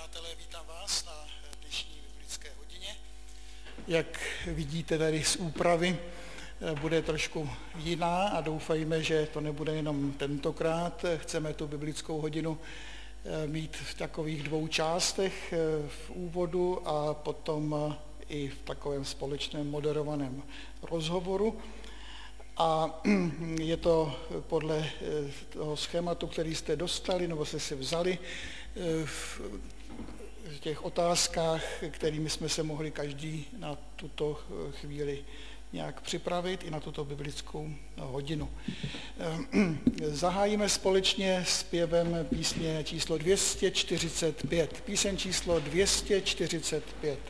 Přátelé, vítám vás na dnešní biblické hodině. Jak vidíte tady z úpravy, bude trošku jiná a doufejme, že to nebude jenom tentokrát. Chceme tu biblickou hodinu mít v takových dvou částech, v úvodu a potom i v takovém společném moderovaném rozhovoru. A je to podle toho schématu, který jste dostali nebo jste si vzali v těch otázkách, kterými jsme se mohli každý na tuto chvíli nějak připravit i na tuto biblickou hodinu. Zahájíme společně zpěvem písně číslo 245. Píseň číslo 245.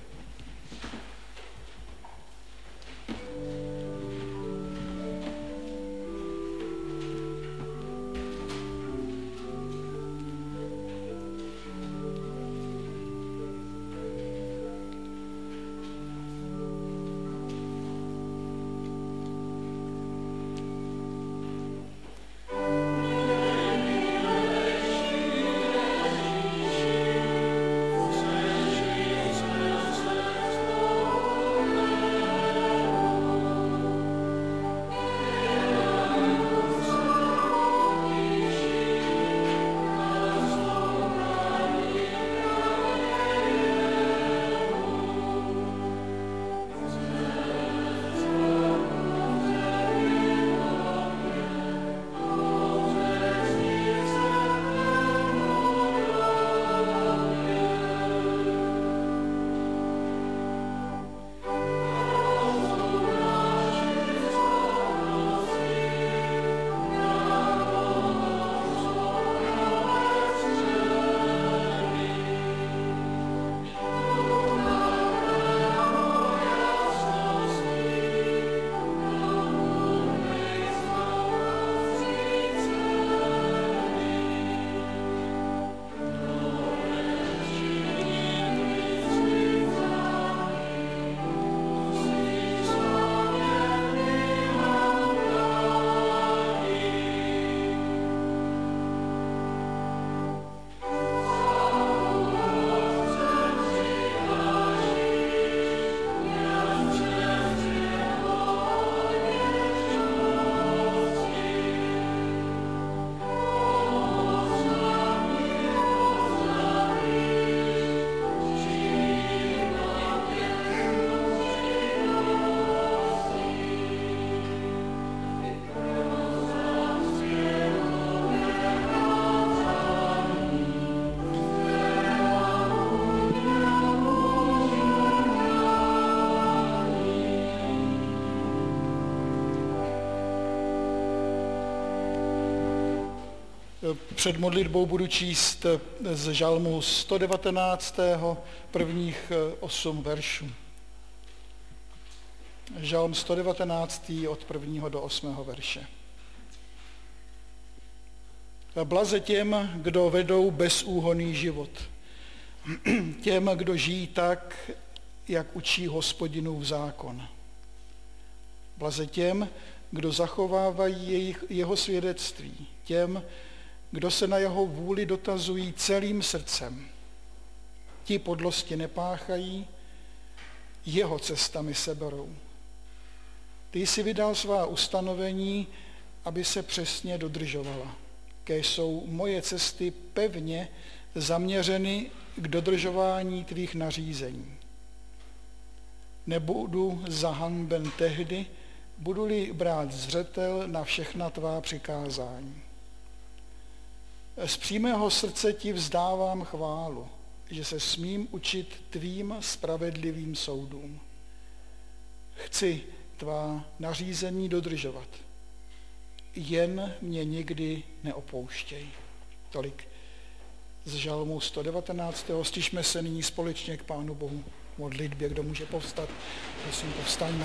Před modlitbou budu číst z žalmu 119. prvních 8 veršů. Žalm 119. od 1. do 8. verše. Blaze těm, kdo vedou bezúhonný život. Těm, kdo žijí tak, jak učí Hospodinův zákon. Blaze těm, kdo zachovávají jeho svědectví. Těm, kdo se na jeho vůli dotazují celým srdcem. Ti podlosti nepáchají, jeho cestami se berou. Ty jsi vydal svá ustanovení, aby se přesně dodržovala. Kéž jsou moje cesty pevně zaměřeny k dodržování tvých nařízení. Nebudu zahanben tehdy, budu-li brát zřetel na všechna tvá přikázání. Z přímého srdce ti vzdávám chválu, že se smím učit tvým spravedlivým soudům. Chci tvá nařízení dodržovat. Jen mě nikdy neopouštěj. Tolik z žalmu 119. Stižme se nyní společně k Pánu Bohu modlitbě. Kdo může povstat, prosím, povstaňme.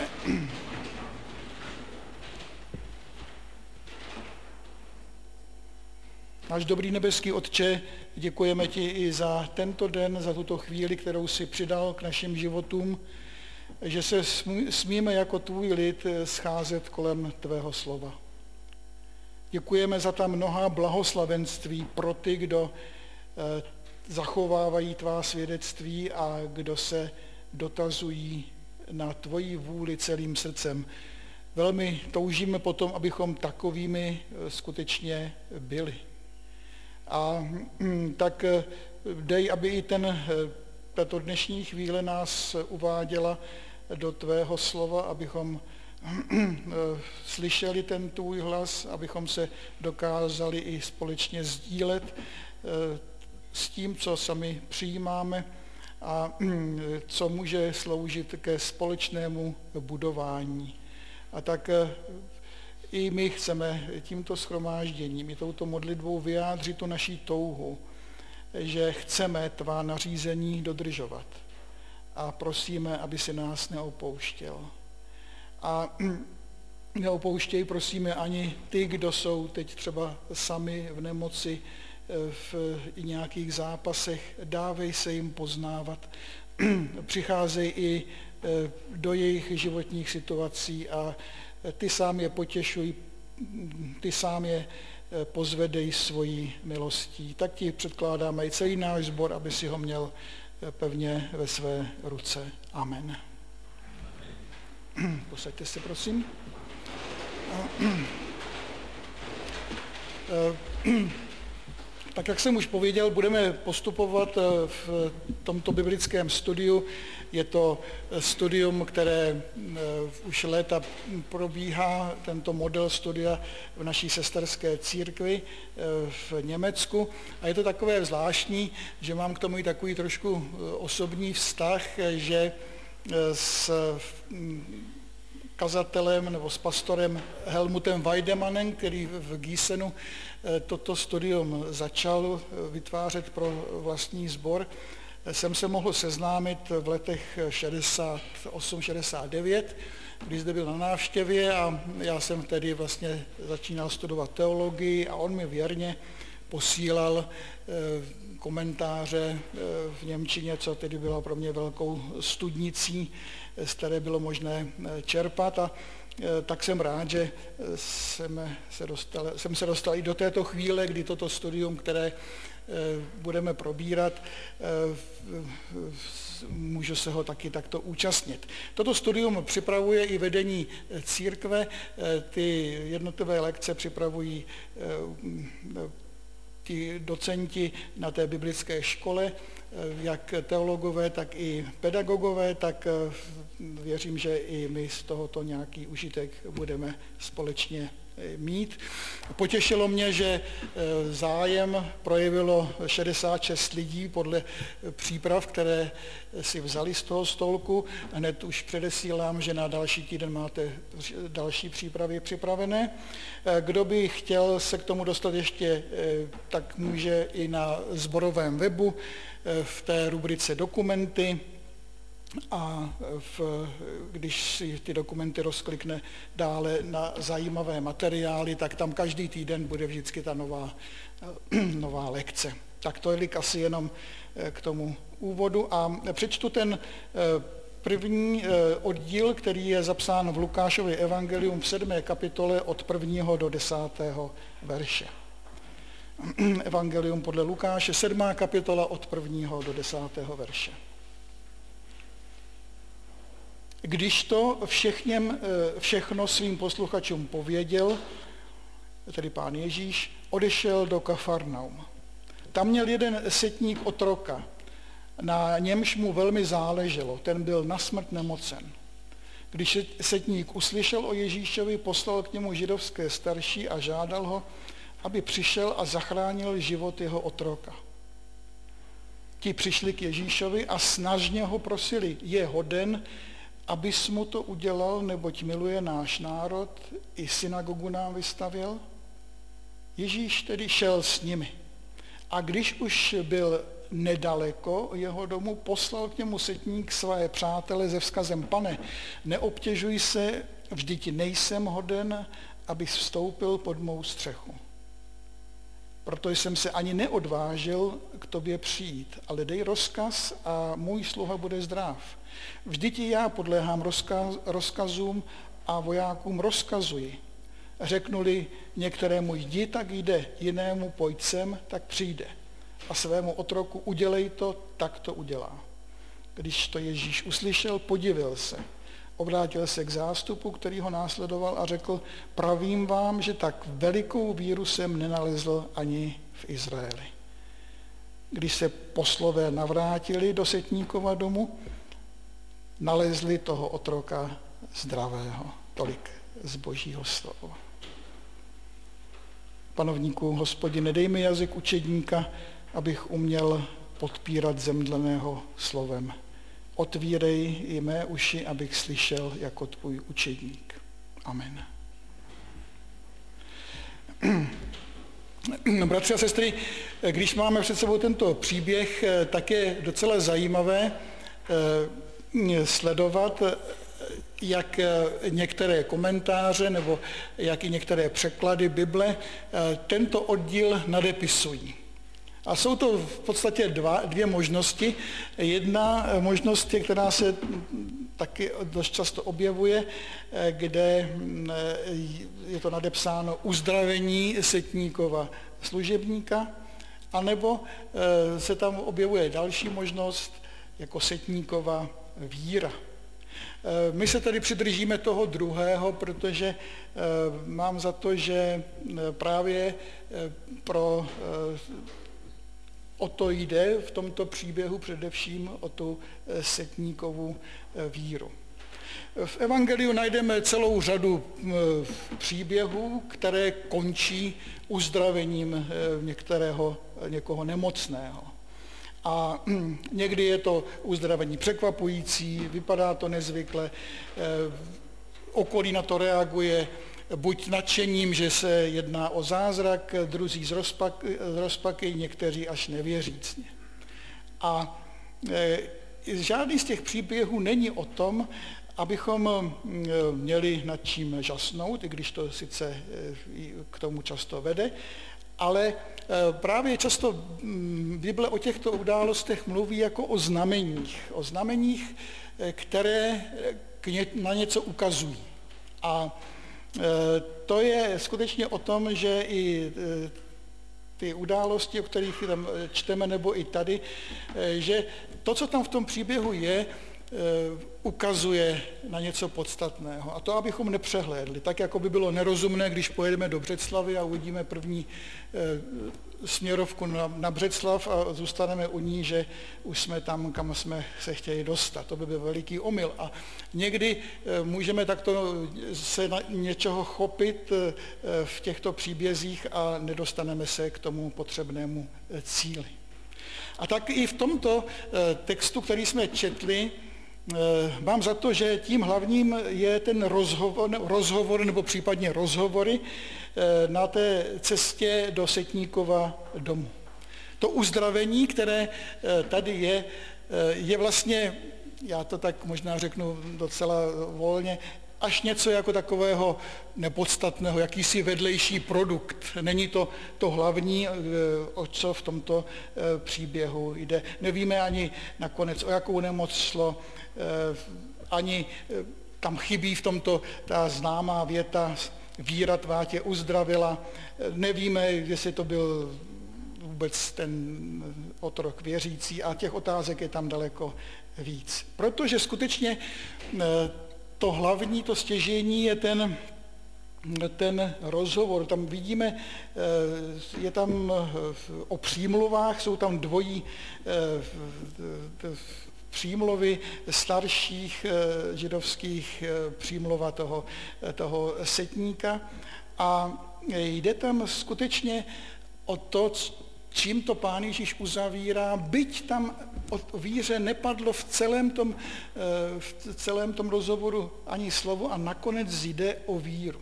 Náš dobrý nebeský Otče, děkujeme ti i za tento den, za tuto chvíli, kterou si přidal k našim životům, že se smíme jako tvůj lid scházet kolem tvého slova. Děkujeme za ta mnoha blahoslavenství pro ty, kdo zachovávají tvá svědectví a kdo se dotazují na tvoji vůli celým srdcem. Velmi toužíme potom, abychom takovými skutečně byli. A tak dej, aby i tato dnešní chvíle nás uváděla do tvého slova, abychom slyšeli ten tvůj hlas, abychom se dokázali i společně sdílet s tím, co sami přijímáme a co může sloužit ke společnému budování. A tak i my chceme tímto shromážděním, i touto modlitbou vyjádřit tu naší touhu, že chceme tvá nařízení dodržovat. A prosíme, aby si nás neopouštěl. A neopouštěj, prosíme, ani ty, kdo jsou teď třeba sami v nemoci, v nějakých zápasech, dávej se jim poznávat. Přicházej i do jejich životních situací a ty sám je potěšuj, ty sám je pozvedej svojí milostí. Tak ti předkládáme i celý náš sbor, aby si ho měl pevně ve své ruce. Amen. Posaďte se, prosím. Tak jak jsem už pověděl, budeme postupovat v tomto biblickém studiu. Je to studium, které už léta probíhá, tento model studia v naší sesterské církvi v Německu. A je to takové zvláštní, že mám k tomu i takový trošku osobní vztah, že s kazatelem nebo s pastorem Helmutem Weidemanem, který v Gießenu toto studium začal vytvářet pro vlastní sbor, jsem se mohl seznámit v letech 68-69, kdy zde byl na návštěvě a já jsem tedy vlastně začínal studovat teologii a on mi věrně posílal komentáře v němčině, co tedy bylo pro mě velkou studnicí, z které bylo možné čerpat. A tak jsem rád, že jsem se dostal i do této chvíle, kdy toto studium, které budeme probírat, můžu se ho taky takto účastnit. Toto studium připravuje i vedení církve, ty jednotlivé lekce připravují ti docenti na té biblické škole, jak teologové, tak i pedagogové, tak věřím, že i my z tohoto nějaký užitek budeme společně mít. Potěšilo mě, že zájem projevilo 66 lidí podle příprav, které si vzali z toho stolku. Hned už předesílám, že na další týden máte další přípravy připravené. Kdo by chtěl se k tomu dostat ještě, tak může i na sborovém webu v té rubrice dokumenty, a když si ty dokumenty rozklikne dále na zajímavé materiály, tak tam každý týden bude vždycky ta nová lekce. Tak to je asi jenom k tomu úvodu a přečtu ten první oddíl, který je zapsán v Lukášově evangelium v 7. kapitole od 1. do 10. verše. Evangelium podle Lukáše, 7. kapitola od 1. do 10. verše. Když to všechno svým posluchačům pověděl, tedy Pán Ježíš, odešel do Kafarnaum. Tam měl jeden setník otroka, na němž mu velmi záleželo, ten byl na smrt nemocen. Když setník uslyšel o Ježíšovi, poslal k němu židovské starší a žádal ho, aby přišel a zachránil život jeho otroka. Ti přišli k Ježíšovi a snažně ho prosili, je hoden, abys mu to udělal, neboť miluje náš národ, i synagogu nám vystavěl. Ježíš tedy šel s nimi. A když už byl nedaleko jeho domu, poslal k němu setník své přátele se vzkazem, pane, neobtěžuj se, vždyť nejsem hoden, abys vstoupil pod mou střechu. Proto jsem se ani neodvážil k tobě přijít, ale dej rozkaz a můj sluha bude zdrav. Vždyť i já podléhám rozkazům a vojákům rozkazuji. Řeknu-li některému jdi, tak jde, jinému pojď sem, tak přijde. a svému otroku udělej to, tak to udělá. Když to Ježíš uslyšel, podivil se. Obrátil se k zástupu, který ho následoval a řekl, pravím vám, že tak velikou víru jsem nenalezl ani v Izraeli. Když se poslové navrátili do setníkova domu, nalezli toho otroka zdravého. Tolik z Božího slova. Panovníku, Hospodine, dej mi jazyk učedníka, abych uměl podpírat zemdleného slovem. Otvírej i mé uši, abych slyšel jako tvůj učedník. Amen. Bratři a sestry, když máme před sebou tento příběh, tak je docela zajímavé sledovat, jak některé komentáře nebo jak i některé překlady Bible tento oddíl nadepisují. A jsou to v podstatě dvě možnosti. Jedna možnost je, která se taky dost často objevuje, kde je to nadepsáno uzdravení setníkova služebníka, anebo se tam objevuje další možnost jako setníkova víra. My se tady přidržíme toho druhého, protože mám za to, že právě o to jde v tomto příběhu především o tu setníkovu víru. V evangeliu najdeme celou řadu příběhů, které končí uzdravením někoho nemocného. A někdy je to uzdravení překvapující, vypadá to nezvykle, okolí na to reaguje buď nadšením, že se jedná o zázrak, druzí z rozpaky, někteří až nevěřícně. A žádný z těch příběhů není o tom, abychom měli nad čím žasnout, i když to sice k tomu často vede, ale právě často Bible o těchto událostech mluví jako o znameních, které na něco ukazují. A to je skutečně o tom, že i ty události, o kterých tam čteme, nebo i tady, že to, co tam v tom příběhu je, ukazuje na něco podstatného. A to, abychom nepřehlédli. Tak, jako by bylo nerozumné, když pojedeme do Břeclavy a uvidíme první směrovku na Břeclav a zůstaneme u ní, že už jsme tam, kam jsme se chtěli dostat. To by byl veliký omyl. A někdy můžeme takto se něčeho chopit v těchto příbězích a nedostaneme se k tomu potřebnému cíli. A tak i v tomto textu, který jsme četli, mám za to, že tím hlavním je ten rozhovor nebo případně rozhovory na té cestě do setníkova domu. To uzdravení, které tady je vlastně, já to tak možná řeknu docela volně, až něco jako takového nepodstatného, jakýsi vedlejší produkt. Není to hlavní, o co v tomto příběhu jde. Nevíme ani nakonec, o jakou nemoc šlo, ani tam chybí v tomto ta známá věta víra tvá tě uzdravila. Nevíme, jestli to byl vůbec ten otrok věřící a těch otázek je tam daleko víc. Protože skutečně to hlavní, to stěžení je ten rozhovor. Tam vidíme, je tam o přímluvách, jsou tam dvojí přímluvy starších židovských přímluva toho setníka a jde tam skutečně o to, čím to Pán Ježíš uzavírá, byť tam o víře nepadlo v celém tom rozhovoru ani slovo a nakonec jde o víru.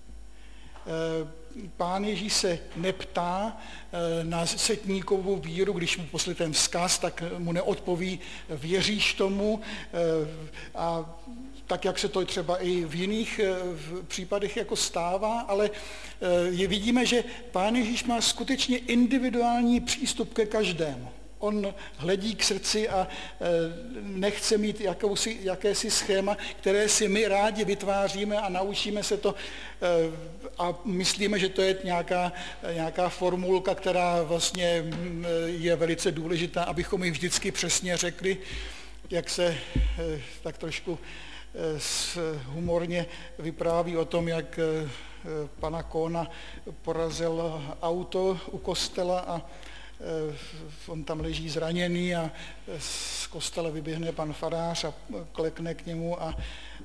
Pán Ježíš se neptá na setníkovou víru, když mu poslí ten vzkaz, tak mu neodpoví, věříš tomu, a tak, jak se to třeba i v jiných případech jako stává, ale vidíme, že Pán Ježíš má skutečně individuální přístup ke každému. On hledí k srdci a nechce mít jakési schéma, které si my rádi vytváříme a naučíme se to a myslíme, že to je nějaká formulka, která vlastně je velice důležitá, abychom ji vždycky přesně řekli, jak se tak trošku humorně vypráví o tom, jak pana Kohna porazil auto u kostela a on tam leží zraněný a z kostela vyběhne pan farář a klekne k němu a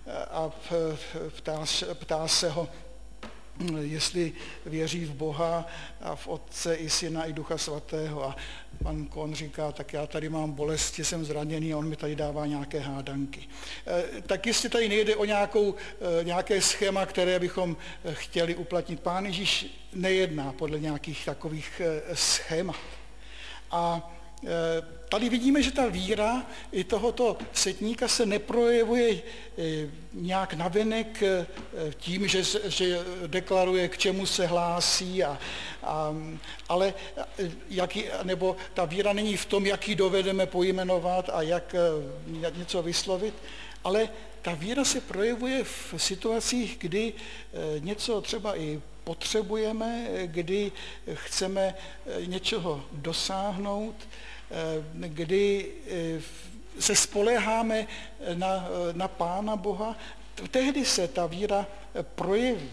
ptá se ho, jestli věří v Boha a v Otce i Syna i Ducha Svatého. A pan Kohn říká, tak já tady mám bolest, jsem zraněný a on mi tady dává nějaké hádanky. Tak jestli tady nejde o nějaké schéma, které bychom chtěli uplatnit. Pán Ježíš nejedná podle nějakých takových schémat. A tady vidíme, že ta víra i tohoto setníka se neprojevuje nějak navenek tím, že deklaruje, k čemu se hlásí, ale nebo ta víra není v tom, jak ji dovedeme pojmenovat a jak něco vyslovit, ale ta víra se projevuje v situacích, kdy něco třeba i potřebujeme, kdy chceme něčeho dosáhnout, kdy se spoléháme na Pána Boha, tehdy se ta víra projeví.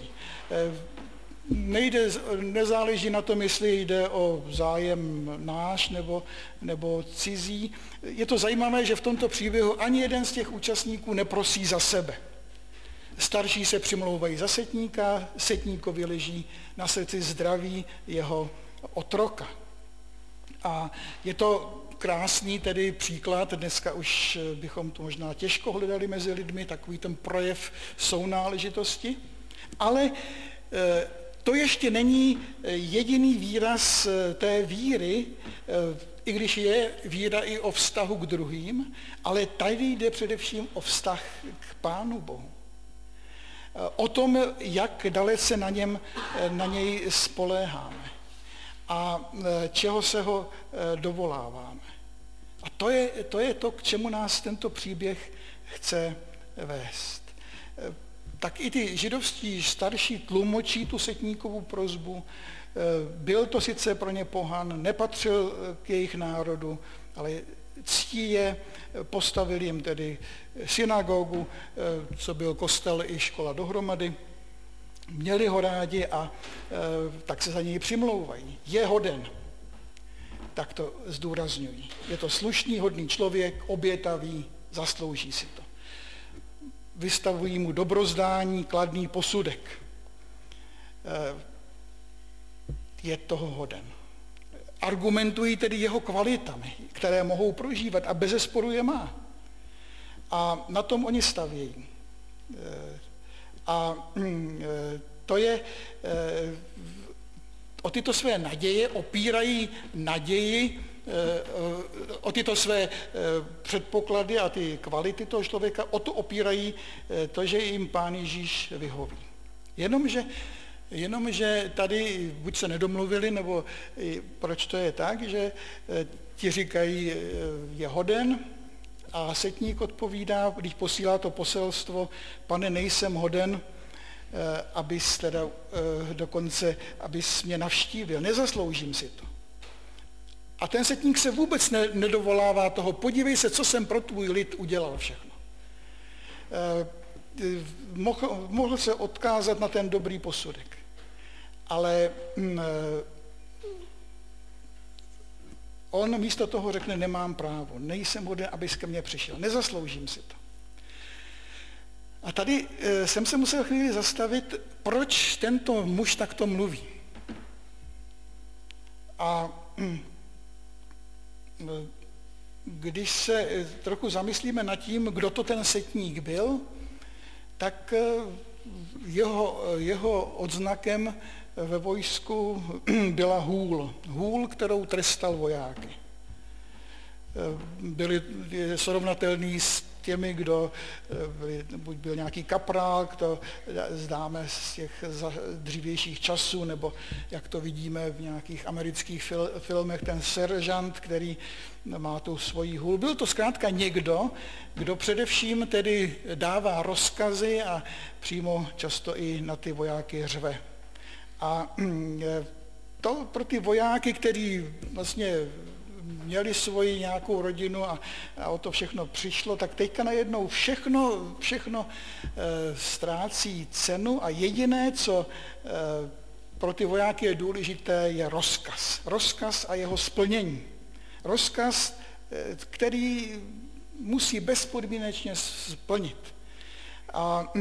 Nezáleží na tom, jestli jde o zájem náš nebo cizí. Je to zajímavé, že v tomto příběhu ani jeden z těch účastníků neprosí za sebe. Starší se přimlouvají za setníka, setníkovi leží na srdci zdraví jeho otroka. A je to krásný tedy příklad, dneska už bychom to možná těžko hledali mezi lidmi, takový ten projev sounáležitosti, ale to ještě není jediný výraz té víry, i když je víra i o vztahu k druhým, ale tady jde především o vztah k Pánu Bohu. O tom, jak dalece na něj spoléháme a čeho se ho dovoláváme. A to je to, k čemu nás tento příběh chce vést. Tak i ty židovští starší tlumočí tu setníkovu prosbu. Byl to sice pro ně pohan, nepatřil k jejich národu, ale ctí je, postavili jim tedy synagogu, co byl kostel i škola dohromady, měli ho rádi a tak se za něj přimlouvají. Je hoden, tak to zdůrazňují. Je to slušný, hodný člověk, obětavý, zaslouží si to. Vystavují mu dobrozdání, kladný posudek. Je toho hoden. Argumentují tedy jeho kvalitami, které mohou prožívat a bezesporu je má. A na tom oni stavějí. A to je, o tyto své naděje opírají naději, o tyto své předpoklady a ty kvality toho člověka, o to opírají to, že jim Pán Ježíš vyhoví. Jenomže tady buď se nedomluvili, nebo proč to je tak, že ti říkají, je hoden, a setník odpovídá, když posílá to poselstvo, pane, nejsem hoden, abys mě navštívil, nezasloužím si to. A ten setník se vůbec nedovolává toho, podívej se, co jsem pro tvůj lid udělal všechno. Mohl se odkázat na ten dobrý posudek. Ale on místo toho řekne, nemám právo, nejsem hoden, abys ke mně přišel, nezasloužím si to. A tady jsem se musel chvíli zastavit, proč tento muž takto mluví. A když se trochu zamyslíme nad tím, kdo to ten setník byl, tak jeho odznakem ve vojsku byla hůl. Hůl, kterou trestal vojáky. Byli srovnatelní s těmi, kdo buď byl nějaký kaprál, kdo známe z těch dřívějších časů, nebo jak to vidíme v nějakých amerických filmech, ten seržant, který má tu svoji hůl. Byl to zkrátka někdo, kdo především tedy dává rozkazy a přímo často i na ty vojáky řve. A to pro ty vojáky, kteří vlastně měli svoji nějakou rodinu a o to všechno přišlo, tak teďka najednou všechno ztrácí cenu a jediné, co pro ty vojáky je důležité, je rozkaz. Rozkaz a jeho splnění. Rozkaz, který musí bezpodmínečně splnit. A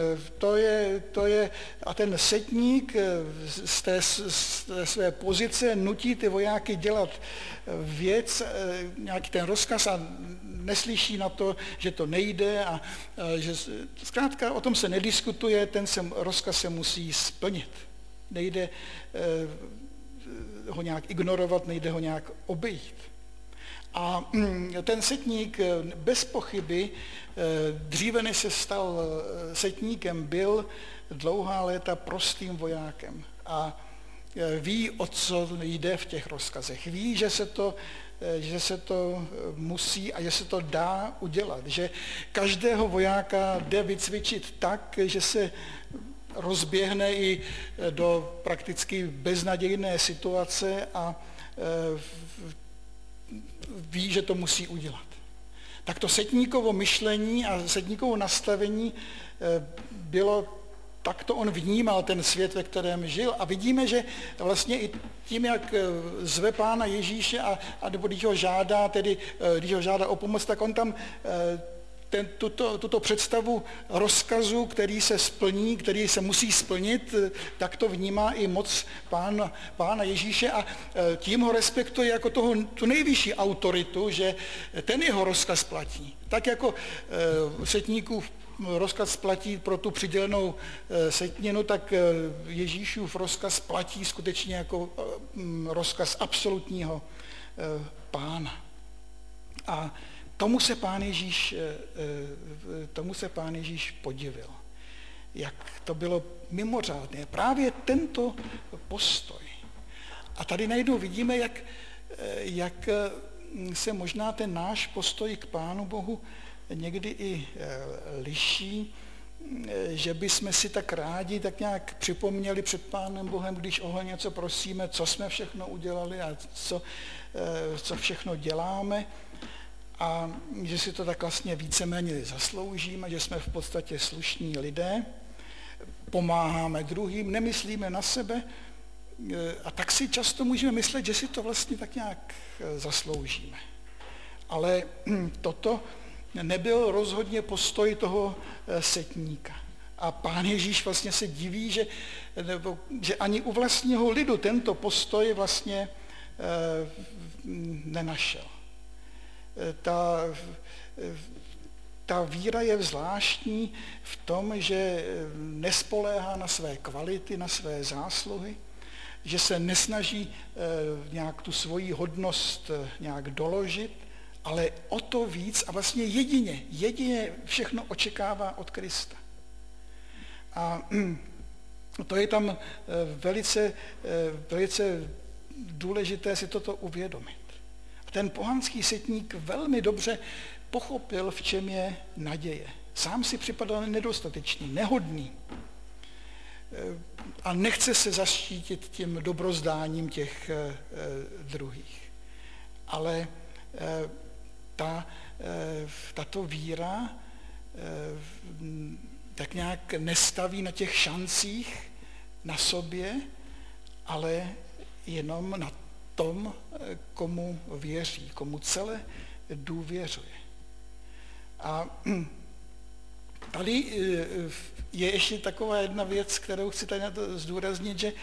a ten setník z té své pozice nutí ty vojáky dělat věc, nějaký ten rozkaz a neslyší na to, že to nejde a že zkrátka o tom se nediskutuje, rozkaz se musí splnit. Nejde ho nějak ignorovat, nejde ho nějak obejít. A ten setník bez pochyby, dříve než se stal setníkem, byl dlouhá léta prostým vojákem. A ví, o co jde v těch rozkazech. Ví, že se to musí a že se to dá udělat. Že každého vojáka jde vycvičit tak, že se rozběhne i do prakticky beznadějné situace a ví, že to musí udělat. Tak to setníkovo myšlení a setníkovo nastavení bylo, takto on vnímal ten svět, ve kterém žil. A vidíme, že vlastně i tím, jak zve Pána Ježíše a nebo když ho žádá o pomoc, tak on tam tuto představu rozkazu, který se splní, který se musí splnit, tak to vnímá i moc Pána Ježíše a tím ho respektuje jako tu nejvyšší autoritu, že ten jeho rozkaz platí. Tak jako setníkův rozkaz platí pro tu přidělenou setninu, tak Ježíšův rozkaz platí skutečně jako rozkaz absolutního Pána. A tomu se Pán Ježíš podivil. Jak to bylo mimořádné. Právě tento postoj. A tady najednou vidíme, jak se možná ten náš postoj k Pánu Bohu někdy i liší, že bychom si tak rádi tak nějak připomněli před Pánem Bohem, když o něco prosíme, co jsme všechno udělali a co všechno děláme. A že si to tak vlastně víceméně zasloužíme, že jsme v podstatě slušní lidé, pomáháme druhým, nemyslíme na sebe a tak si často můžeme myslet, že si to vlastně tak nějak zasloužíme. Ale toto nebyl rozhodně postoj toho setníka. A Pán Ježíš vlastně se diví, že ani u vlastního lidu tento postoj vlastně nenašel. Ta víra je zvláštní v tom, že nespoléhá na své kvality, na své zásluhy, že se nesnaží nějak tu svoji hodnost nějak doložit, ale o to víc a vlastně jedině všechno očekává od Krista. A to je tam velice důležité si toto uvědomit. Ten pohanský setník velmi dobře pochopil, v čem je naděje. Sám si připadal nedostatečný, nehodný a nechce se zaštítit tím dobrozdáním těch druhých. Ale tato víra tak nějak nestaví na těch šancích na sobě, ale jenom na tom, komu věří, komu celé důvěřuje. A tady je ještě taková jedna věc, kterou chci tady na to zdůraznit, že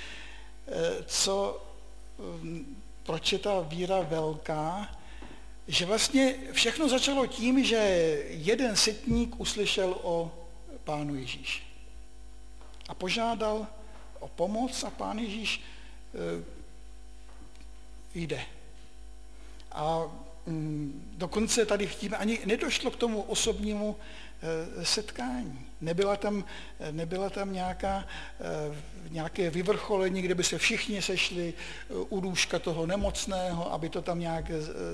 proč je ta víra velká, že vlastně všechno začalo tím, že jeden setník uslyšel o Pánu Ježíši a požádal o pomoc a Pán Ježíš jde. A dokonce tady vidíme, ani nedošlo k tomu osobnímu setkání. Nebyla tam nějaké vyvrcholení, kde by se všichni sešli u lůžka toho nemocného, aby to tam nějak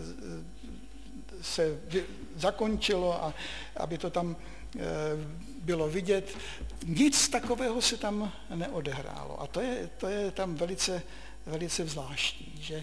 se zakončilo a aby to tam bylo vidět. Nic takového se tam neodehrálo. A to je tam velice, velice zvláštní, že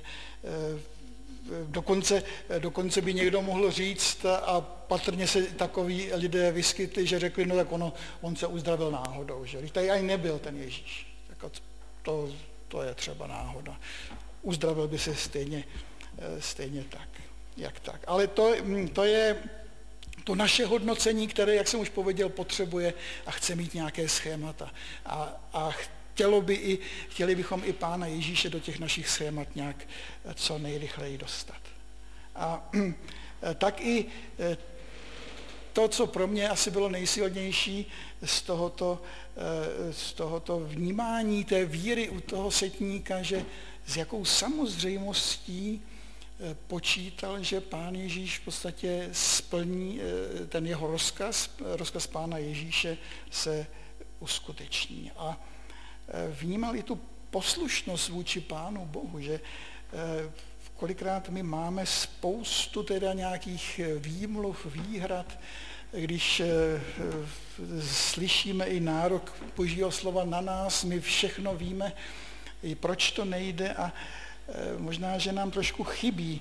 dokonce by někdo mohl říct, a patrně se takoví lidé vyskytli, že řekli, no tak on se uzdravil náhodou, že? Když tady ani nebyl ten Ježíš, tak to je třeba náhoda. Uzdravil by se stejně tak, jak tak. Ale to je to naše hodnocení, které, jak jsem už pověděl, potřebuje a chce mít nějaké schémata. A chtěli bychom i Pána Ježíše do těch našich schémat nějak co nejrychleji dostat. A tak i to, co pro mě asi bylo nejsilnější z tohoto vnímání té víry u toho setníka, že s jakou samozřejmostí počítal, že Pán Ježíš v podstatě splní ten jeho rozkaz Pána Ježíše se uskuteční. A vnímal i tu poslušnost vůči Pánu Bohu, že kolikrát my máme spoustu teda nějakých výmluv, výhrad, když slyšíme i nárok Božího slova na nás, my všechno víme, proč to nejde, a možná, že nám trošku chybí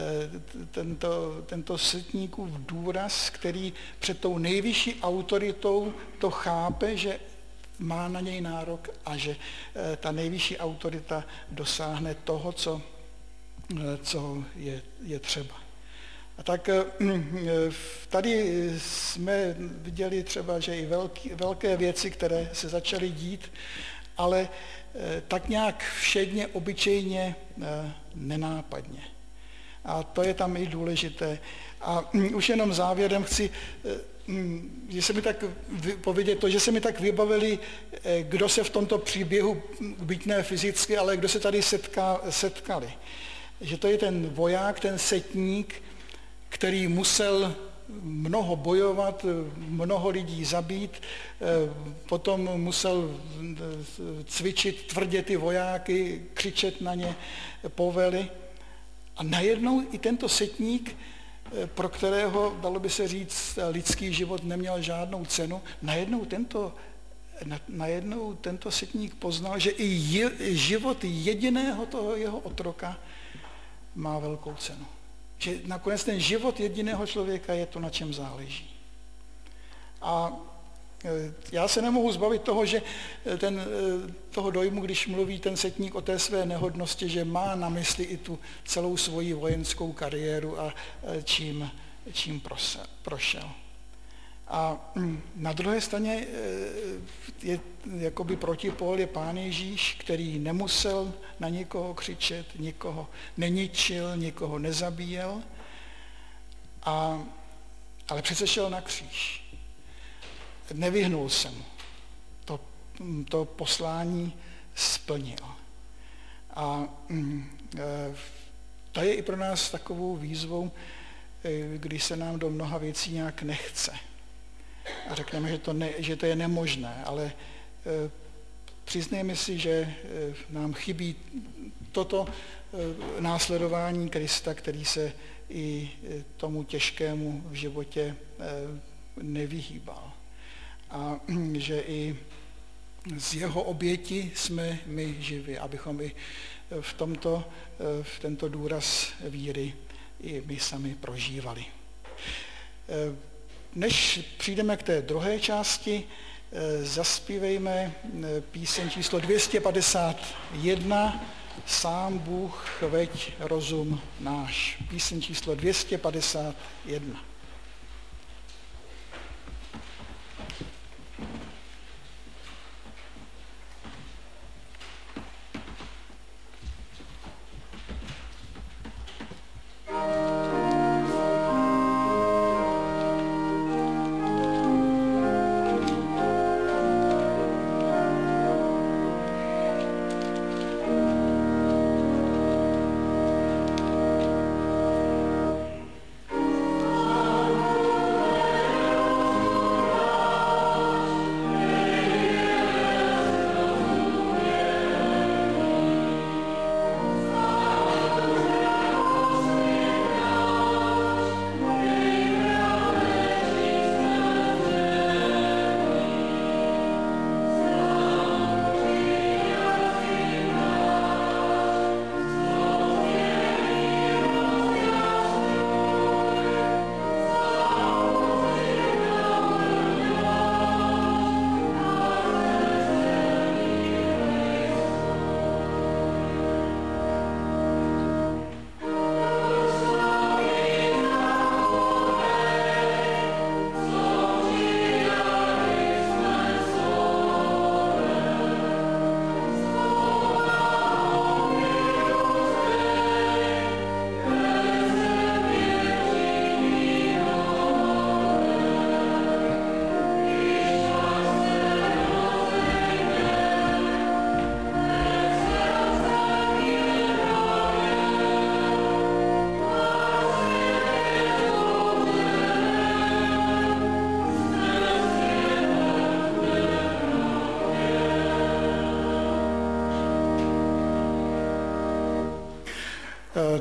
tento setníkův důraz, který před tou nejvyšší autoritou to chápe, že má na něj nárok a že ta nejvyšší autorita dosáhne toho, co je třeba. A tak tady jsme viděli třeba, že i velké věci, které se začaly dít, ale tak nějak všedně, obyčejně, nenápadně. A to je tam i důležité. A už jenom závěrem chci, že se mi tak povědět to, že se mi tak vybavili, kdo se v tomto příběhu, byť ne fyzicky, ale kdo se tady setkali. Že to je ten voják, ten setník, který musel mnoho bojovat, mnoho lidí zabít, potom musel cvičit tvrdě ty vojáky, křičet na ně povely. A najednou i tento setník, pro kterého, dalo by se říct, lidský život neměl žádnou cenu, najednou tento setník poznal, že i život jediného toho jeho otroka má velkou cenu. Že nakonec ten život jediného člověka je to, na čem záleží. A já se nemohu zbavit toho, že toho dojmu, když mluví ten setník o té své nehodnosti, že má na mysli i tu celou svoji vojenskou kariéru a čím prošel. A na druhé straně je jakoby protipól je Pán Ježíš, který nemusel na nikoho křičet, nikoho neničil, nikoho nezabíjel, ale přece šel na kříž. Nevyhnul se mu. To poslání splnil. A to je i pro nás takovou výzvou, když se nám do mnoha věcí nějak nechce. A řekneme, že to je nemožné, ale přiznejme si, že nám chybí toto následování Krista, který se i tomu těžkému v životě nevyhýbal. A že i z jeho oběti jsme my živi, abychom i v tento důraz víry i my sami prožívali. Než přijdeme k té druhé části, zaspívejme píseň číslo 251, Sám Bůh veď rozum náš. Píseň číslo 251.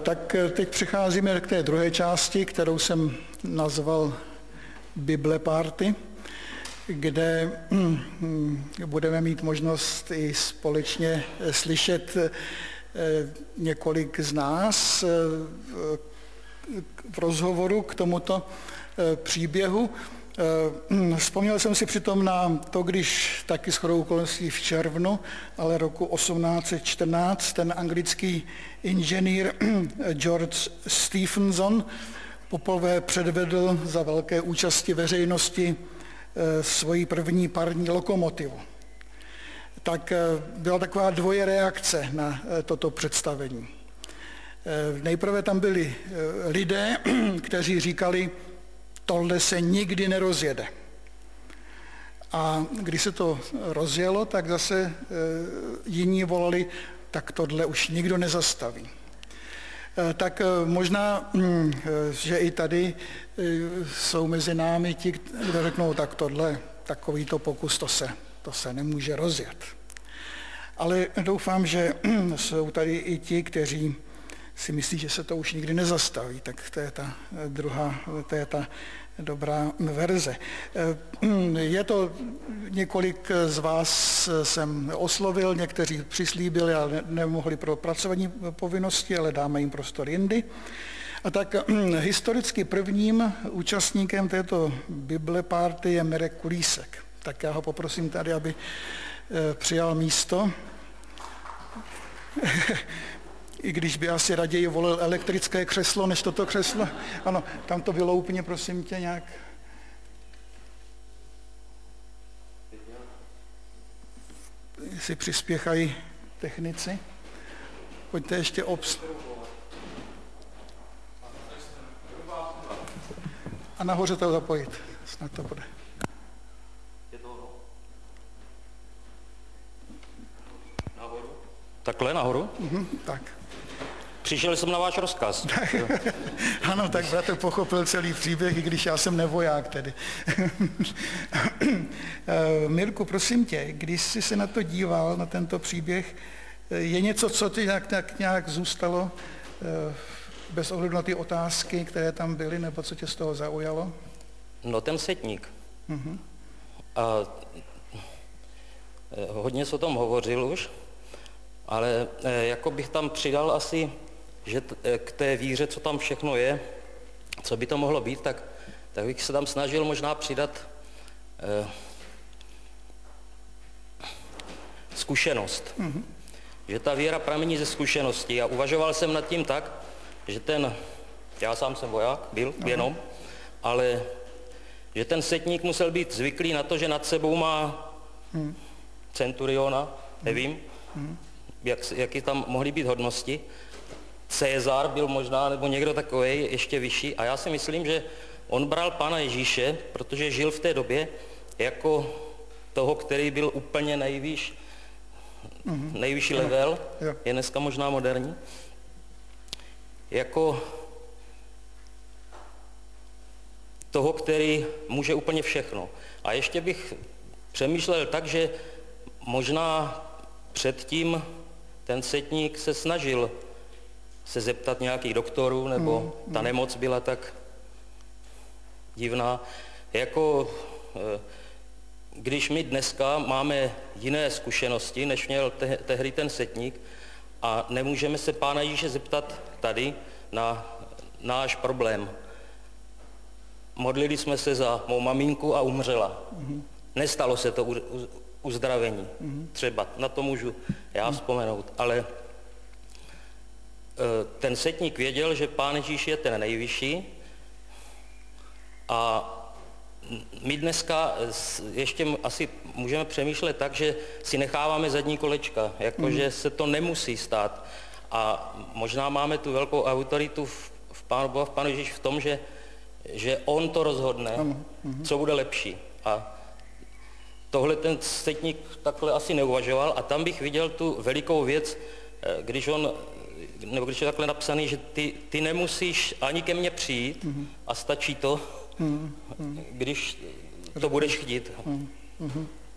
Tak teď přicházíme k té druhé části, kterou jsem nazval Bible Party, kde budeme mít možnost i společně slyšet několik z nás v rozhovoru k tomuto příběhu. Vzpomněl jsem si přitom na to, když taky shodou okolností v červnu, ale roku 1814, ten anglický inženýr George Stephenson poprvé předvedl za velké účasti veřejnosti svoji první parní lokomotivu. Tak byla taková dvoje reakce na toto představení. Nejprve tam byli lidé, kteří říkali, tohle se nikdy nerozjede. A když se to rozjelo, tak zase jiní volali, tak tohle už nikdo nezastaví. Tak možná, že i tady jsou mezi námi ti, kdo řeknou, tak tohle, takovýto pokus, to se nemůže rozjet. Ale doufám, že jsou tady i ti, kteří si myslí, že se to už nikdy nezastaví, tak to je ta druhá, to je ta dobrá verze. Je to několik z vás jsem oslovil, někteří přislíbili, ale nemohli pro pracovní povinnosti, ale dáme jim prostor jindy. A tak historicky prvním účastníkem této Bible Party je Mirek Kulísek. Tak já ho poprosím tady, aby přijal místo. I když by asi raději volil elektrické křeslo, než toto křeslo. Ano, tam to bylo úplně, prosím tě, nějak. Si přispěchají technici. Pojďte ještě A nahoře to zapojit. Snad to bude. Nahoru? Takhle nahoru? Tak. Přišel jsem na váš rozkaz. Ano, tak bratr pochopil celý příběh, i když já jsem nevoják tedy. Mirku, prosím tě, když jsi se na to díval, na tento příběh, je něco, co ti nějak zůstalo bez ohledu na ty otázky, které tam byly, nebo co tě z toho zaujalo? No ten setník. A hodně se o tom hovořil už, ale jako bych tam přidal asi, že k té víře, co tam všechno je, co by to mohlo být, tak bych se tam snažil možná přidat zkušenost. Že ta víra pramení ze zkušenosti. A uvažoval jsem nad tím tak, že já sám jsem voják, byl jenom, ale že ten setník musel být zvyklý na to, že nad sebou má centuriona, nevím, jaký tam mohly být hodnosti. Cezar byl možná, nebo někdo takovej ještě vyšší. A já si myslím, že on bral Pána Ježíše, protože žil v té době jako toho, který byl úplně nejvyšší level, je dneska možná moderní, jako toho, který může úplně všechno. A ještě bych přemýšlel tak, že možná předtím ten setník se snažil se zeptat nějakých doktorů, nebo ta nemoc byla tak divná. Jako když my dneska máme jiné zkušenosti, než měl tehdy ten setník, a nemůžeme se Pána Ježíše zeptat tady na náš problém. Modlili jsme se za mou maminku a umřela. Nestalo se to uzdravení. Třeba na to můžu já vzpomenout, ale ten setník věděl, že Pán Ježíš je ten nejvyšší, a my dneska ještě asi můžeme přemýšlet tak, že si necháváme zadní kolečka, jakože se to nemusí stát. A možná máme tu velkou autoritu v Pánu Ježíši v tom, že on to rozhodne, co bude lepší. A tohle ten setník takhle asi neuvažoval, a tam bych viděl tu velikou věc, když je takhle napsaný, že ty nemusíš ani ke mně přijít a stačí to, když to budeš chtít.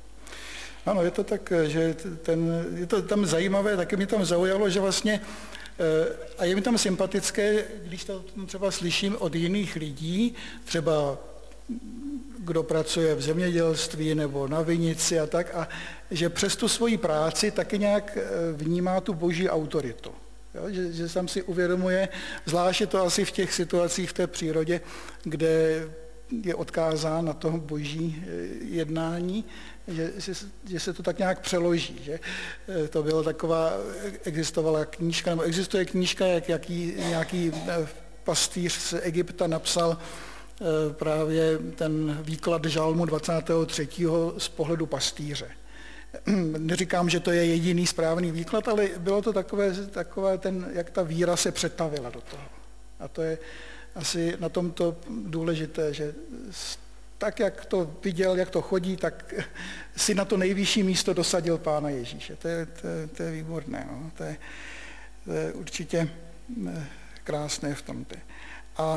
Ano, je to tak, že je to tam zajímavé, taky mě tam zaujalo, že vlastně A je mi tam sympatické, když to třeba slyším od jiných lidí, třeba kdo pracuje v zemědělství nebo na vinici a tak, a že přes tu svoji práci taky nějak vnímá tu boží autoritu. Jo? Že sám si uvědomuje, zvláště to asi v těch situacích v té přírodě, kde je odkázán na to boží jednání, že se to tak nějak přeloží. Že? To bylo taková, existovala knížka, nebo existuje knížka, jak nějaký pastýř z Egypta napsal právě ten výklad žalmu 23. z pohledu pastýře. Neříkám, že to je jediný správný výklad, ale bylo to takové jak ta víra se přetavila do toho. A to je asi na tomto důležité, že tak, jak to viděl, jak to chodí, tak si na to nejvyšší místo dosadil Pána Ježíše. To je výborné. No? To je určitě krásné v tom. A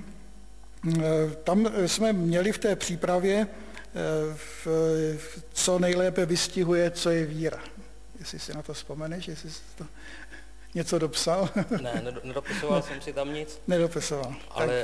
tam jsme měli v té přípravě, co nejlépe vystihuje, co je víra. Jestli si na to vzpomeneš, jestli jsi to něco dopsal? Ne, nedopisoval jsem si tam nic. Nedopisoval. Ale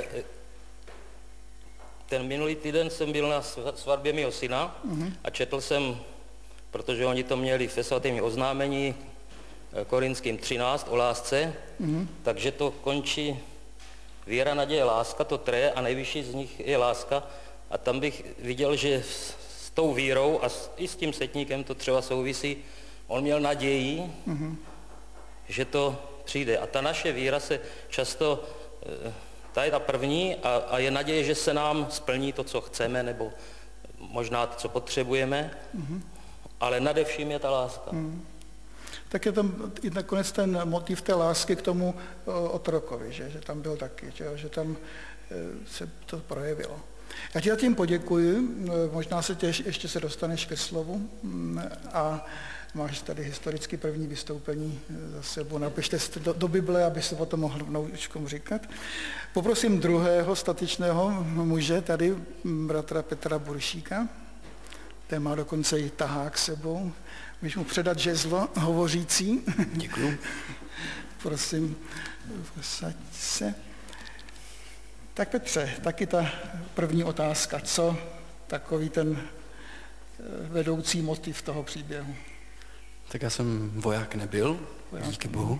ten minulý týden jsem byl na svatbě mého syna a četl jsem, protože oni to měli ve svatém oznámení Korinským 13 o lásce, takže to končí víra, naděje, láska, to treje a nejvyšší z nich je láska. A tam bych viděl, že s tou vírou a i s tím setníkem to třeba souvisí. On měl naději, že to přijde. A ta naše víra se často, ta je ta první a je naděje, že se nám splní to, co chceme, nebo možná to, co potřebujeme, ale nadevším je ta láska. Tak je tam i nakonec ten motiv té lásky k tomu otrokovi, že tam byl taky, že tam se to projevilo. Já ti zatím poděkuji, možná ještě se dostaneš ke slovu a máš tady historicky první vystoupení za sebou. Napište si do Bible, aby se o tom mohl vnoučkům říkat. Poprosím druhého statečného muže, tady bratra Petra Buršíka. Ten má dokonce i tahák sebou. Můžeš mu předat žezlo hovořící. Děkuju. Prosím, posaď se. Tak Petře, taky ta první otázka. Co takový ten vedoucí motiv toho příběhu? Tak já jsem voják nebyl, díky Bohu.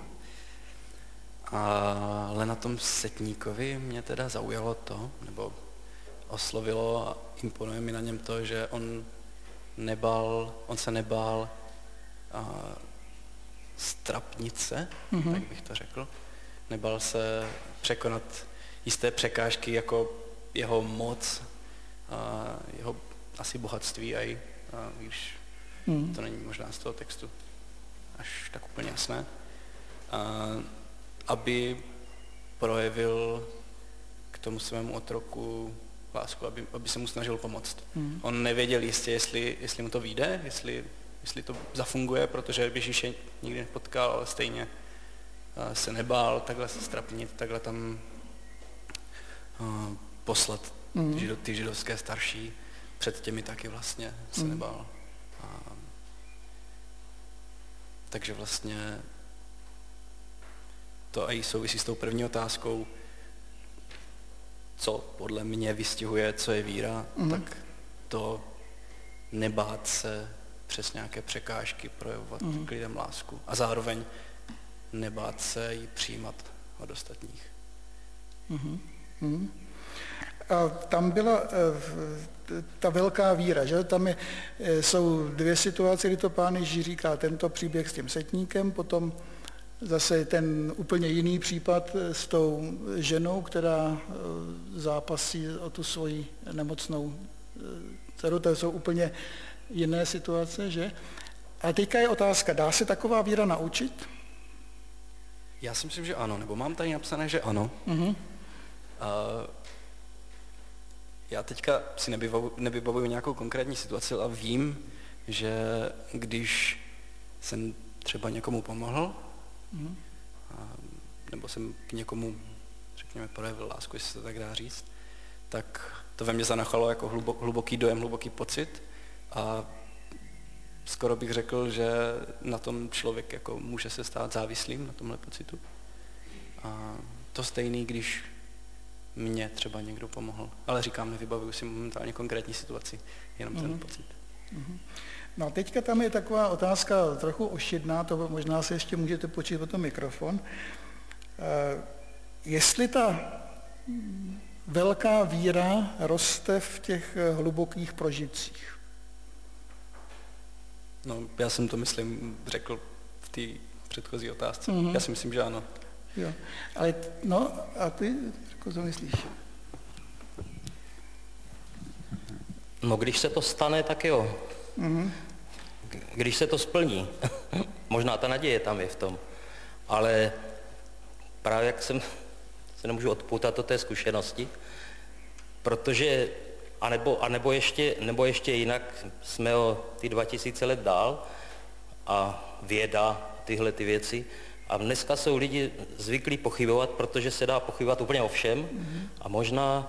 Ale na tom setníkovi mě teda zaujalo to, nebo oslovilo a imponuje mi na něm to, že on se nebál strapnice, tak bych to řekl. Nebál se překonat jisté překážky jako jeho moc, jeho asi bohatství, když to není možná z toho textu až tak úplně jasné, aby projevil k tomu svému otroku lásku, aby se mu snažil pomoct. On nevěděl jistě, jestli mu to vyjde, jestli to zafunguje, protože Ježíše nikdy nepotkal, ale stejně se nebál takhle se strapnit, takhle tam poslat ty židovské starší, před těmi taky vlastně se nebál. Takže vlastně to i souvisí s tou první otázkou, co podle mě vystihuje, co je víra, tak to nebát se přes nějaké překážky projevovat k lidem lásku a zároveň nebát se ji přijímat od ostatních. A tam byla ta velká víra, že tam jsou dvě situace, kdy to Pán Ježíš říká tento příběh s tím setníkem, potom zase ten úplně jiný případ s tou ženou, která zápasí o tu svoji nemocnou dceru, to jsou úplně jiné situace, že? A teďka je otázka, dá se taková víra naučit? Já si myslím, že ano, nebo mám tady napsané, že ano. Já teďka si nevybavuju nějakou konkrétní situaci, ale vím, že když jsem třeba někomu pomohl, nebo jsem k někomu, řekněme, projevil lásku, jestli se to tak dá říct, tak to ve mně zanechalo jako hluboký dojem, hluboký pocit a skoro bych řekl, že na tom člověk jako může se stát závislým, na tomhle pocitu. A to stejný, když mě třeba někdo pomohl. Ale říkám, nevybavuju si momentálně konkrétní situaci, jenom ten pocit. No teďka tam je taková otázka trochu ošidná, to možná se ještě můžete počít o tom mikrofon. Jestli ta velká víra roste v těch hlubokých prožitcích? No, já jsem to, myslím, řekl v té předchozí otázce. Já si myslím, že ano. Jo, ale no a ty, jako to myslíš? No, když se to stane, tak jo. Když se to splní. Možná ta naděje tam je v tom. Ale právě jak jsem se nemůžu odpoutat od té zkušenosti, protože, anebo ještě jinak, jsme o ty 2000 let dál a věda, tyhle ty věci. A dneska jsou lidi zvyklí pochybovat, protože se dá pochybovat úplně o všem a možná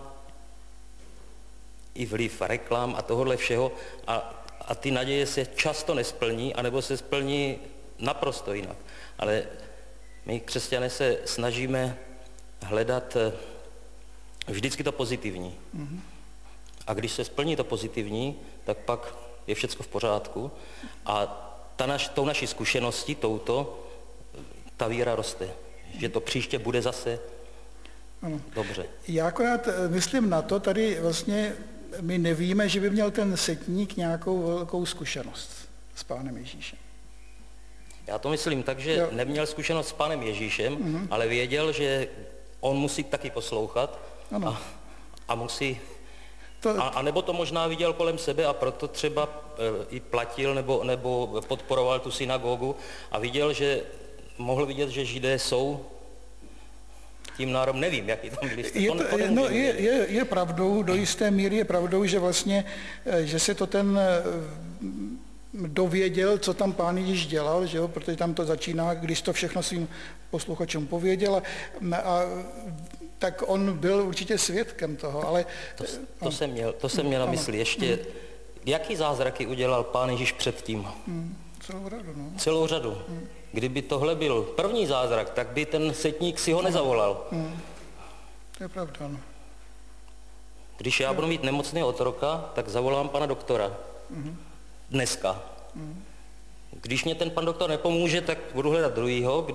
i vliv reklam a tohohle všeho a ty naděje se často nesplní, anebo se splní naprosto jinak. Ale my křesťané se snažíme hledat vždycky to pozitivní. A když se splní to pozitivní, tak pak je všecko v pořádku a tou naší zkušeností, ta víra roste. Že to příště bude zase dobře. Já akorát myslím na to, tady vlastně my nevíme, že by měl ten setník nějakou velkou zkušenost s Pánem Ježíšem. Já to myslím tak, že neměl zkušenost s Pánem Ježíšem, ale věděl, že on musí taky poslouchat a musí... A nebo to možná viděl kolem sebe a proto třeba i platil nebo podporoval tu synagogu a mohl vidět, že Židé jsou tím národem, nevím, jaký tam byli. Je pravdou, do jisté míry je pravdou, že vlastně, že se to ten dověděl, co tam Pán Ježíš dělal, že jo? Protože tam to začíná, když to všechno svým posluchačům pověděl a tak on byl určitě svědkem toho, ale... To jsem měl na mysli ještě. Jaký zázraky udělal Pán Ježíš předtím? Celou řadu, no. Celou řadu. Kdyby tohle byl první zázrak, tak by ten setník si ho nezavolal. To je pravda, no. Když já budu mít nemocného otroka, tak zavolám pana doktora. Dneska. Když mě ten pan doktor nepomůže, tak budu hledat druhýho,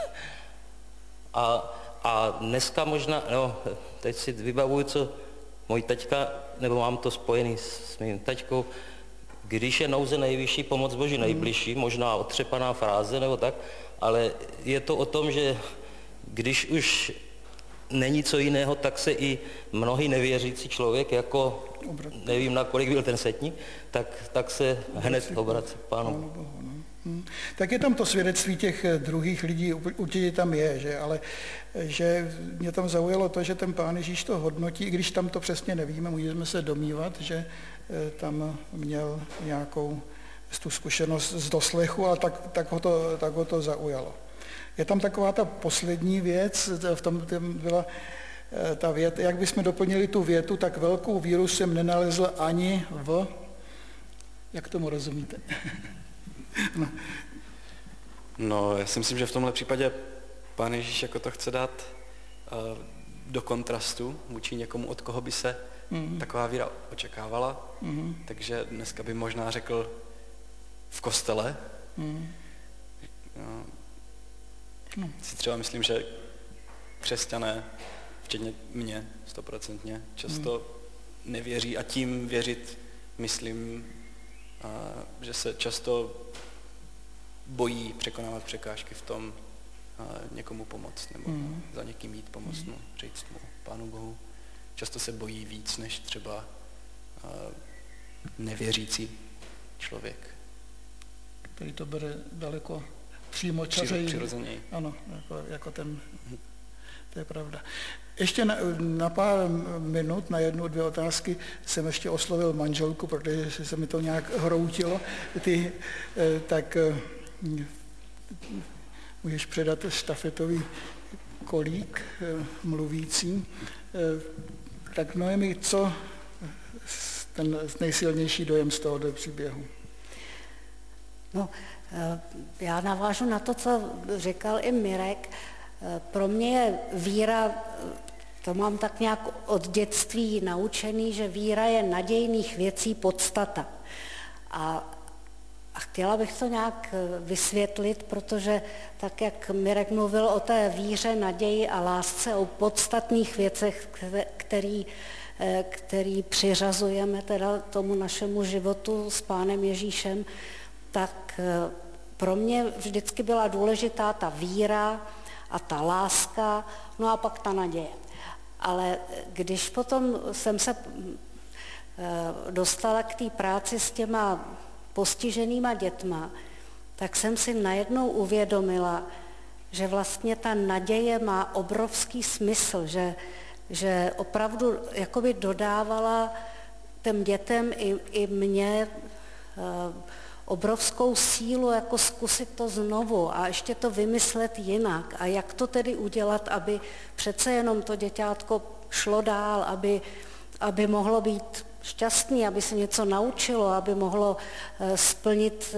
A dneska možná, teď si vybavuju, co můj taťka, nebo mám to spojený s mým taťkou, když je nouze nejvyšší, pomoc Boží nejbližší, možná otřepaná fráze nebo tak, ale je to o tom, že když už není co jiného, tak se i mnohý nevěřící člověk, jako nevím, na kolik byl ten setník, tak se hned obrací k Pánu. Tak je tam to svědectví těch druhých lidí, určitě tam je, že? Ale že mě tam zaujalo to, že ten Pán Ježíš to hodnotí, i když tam to přesně nevíme, můžeme se domnívat, že tam měl nějakou tu zkušenost z doslechu, ale tak ho to zaujalo. Je tam taková ta poslední věc, v tom byla ta věta, jak bychom doplnili tu větu, tak velkou víru jsem nenalezl ani jak tomu rozumíte? No, já si myslím, že v tomhle případě Pán Ježíš jako to chce dát do kontrastu vůči někomu, od koho by se taková víra očekávala. Takže dneska by možná řekl v kostele. Si třeba myslím, že křesťané, včetně mě 100%, často nevěří a tím věřit, myslím, že se často bojí překonávat překážky v tom někomu pomoct nebo za někým jít pomoct, říct mu, Pánu Bohu. Často se bojí víc než třeba nevěřící člověk. Který to bere daleko přímočařeji. Přirozeněji. Ano, jako ten, to je pravda. Ještě na pár minut, na 1-2 otázky jsem ještě oslovil manželku, protože se mi to nějak hroutilo. Tak můžeš předat štafetový kolík mluvící. Tak Noemi, co ten nejsilnější dojem z tohoto příběhu? No, já navážu na to, co říkal i Mirek. Pro mě je víra, to mám tak nějak od dětství naučený, že víra je nadějných věcí podstata. A chtěla bych to nějak vysvětlit, protože tak, jak Mirek mluvil o té víře, naději a lásce, o podstatných věcech, který přiřazujeme teda tomu našemu životu s Pánem Ježíšem, tak pro mě vždycky byla důležitá ta víra a ta láska, no a pak ta naděje. Ale když potom jsem se dostala k té práci s těma postiženýma dětma, tak jsem si najednou uvědomila, že vlastně ta naděje má obrovský smysl, že opravdu jakoby dodávala těm dětem i mně obrovskou sílu jako zkusit to znovu a ještě to vymyslet jinak. A jak to tedy udělat, aby přece jenom to děťátko šlo dál, aby mohlo být šťastný, aby se něco naučilo, aby mohlo splnit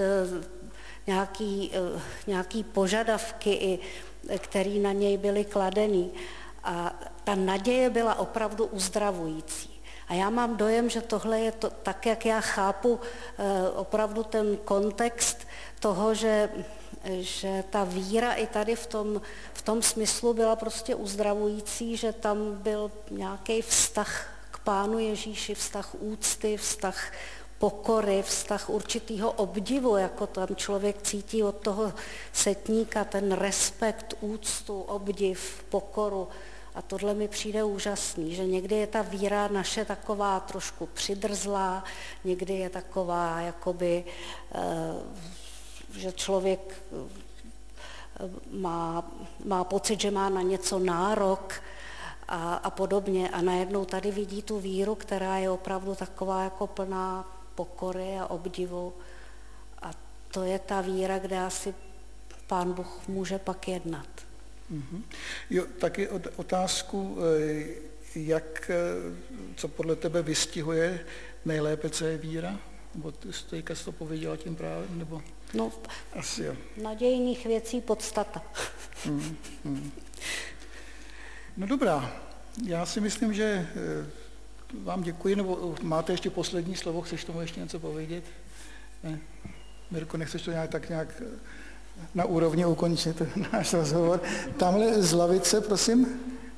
nějaký požadavky, které na něj byly kladeny. A ta naděje byla opravdu uzdravující. A já mám dojem, že tohle je to, tak, jak já chápu opravdu ten kontext toho, že ta víra i tady v tom smyslu byla prostě uzdravující, že tam byl nějaký vztah k Pánu Ježíši, vztah úcty, vztah pokory, vztah určitýho obdivu, jako tam člověk cítí od toho setníka, ten respekt, úctu, obdiv, pokoru. A tohle mi přijde úžasný, že někdy je ta víra naše taková trošku přidrzlá, někdy je taková jakoby, že člověk má pocit, že má na něco nárok a podobně. A najednou tady vidí tu víru, která je opravdu taková jako plná pokory a obdivu. A to je ta víra, kde asi Pán Bůh může pak jednat. Jo, taky otázku, co podle tebe vystihuje nejlépe, co je víra? Nebo ty jsi to pověděla tím právě? Nebo? No, asi jo. Nadějných věcí podstata. No dobrá, já si myslím, že vám děkuji, nebo máte ještě poslední slovo, chceš tomu ještě něco povědět? Ne? Mirko, nechceš to nějak na úrovni ukončit náš rozhovor. Tamhle z lavice, prosím.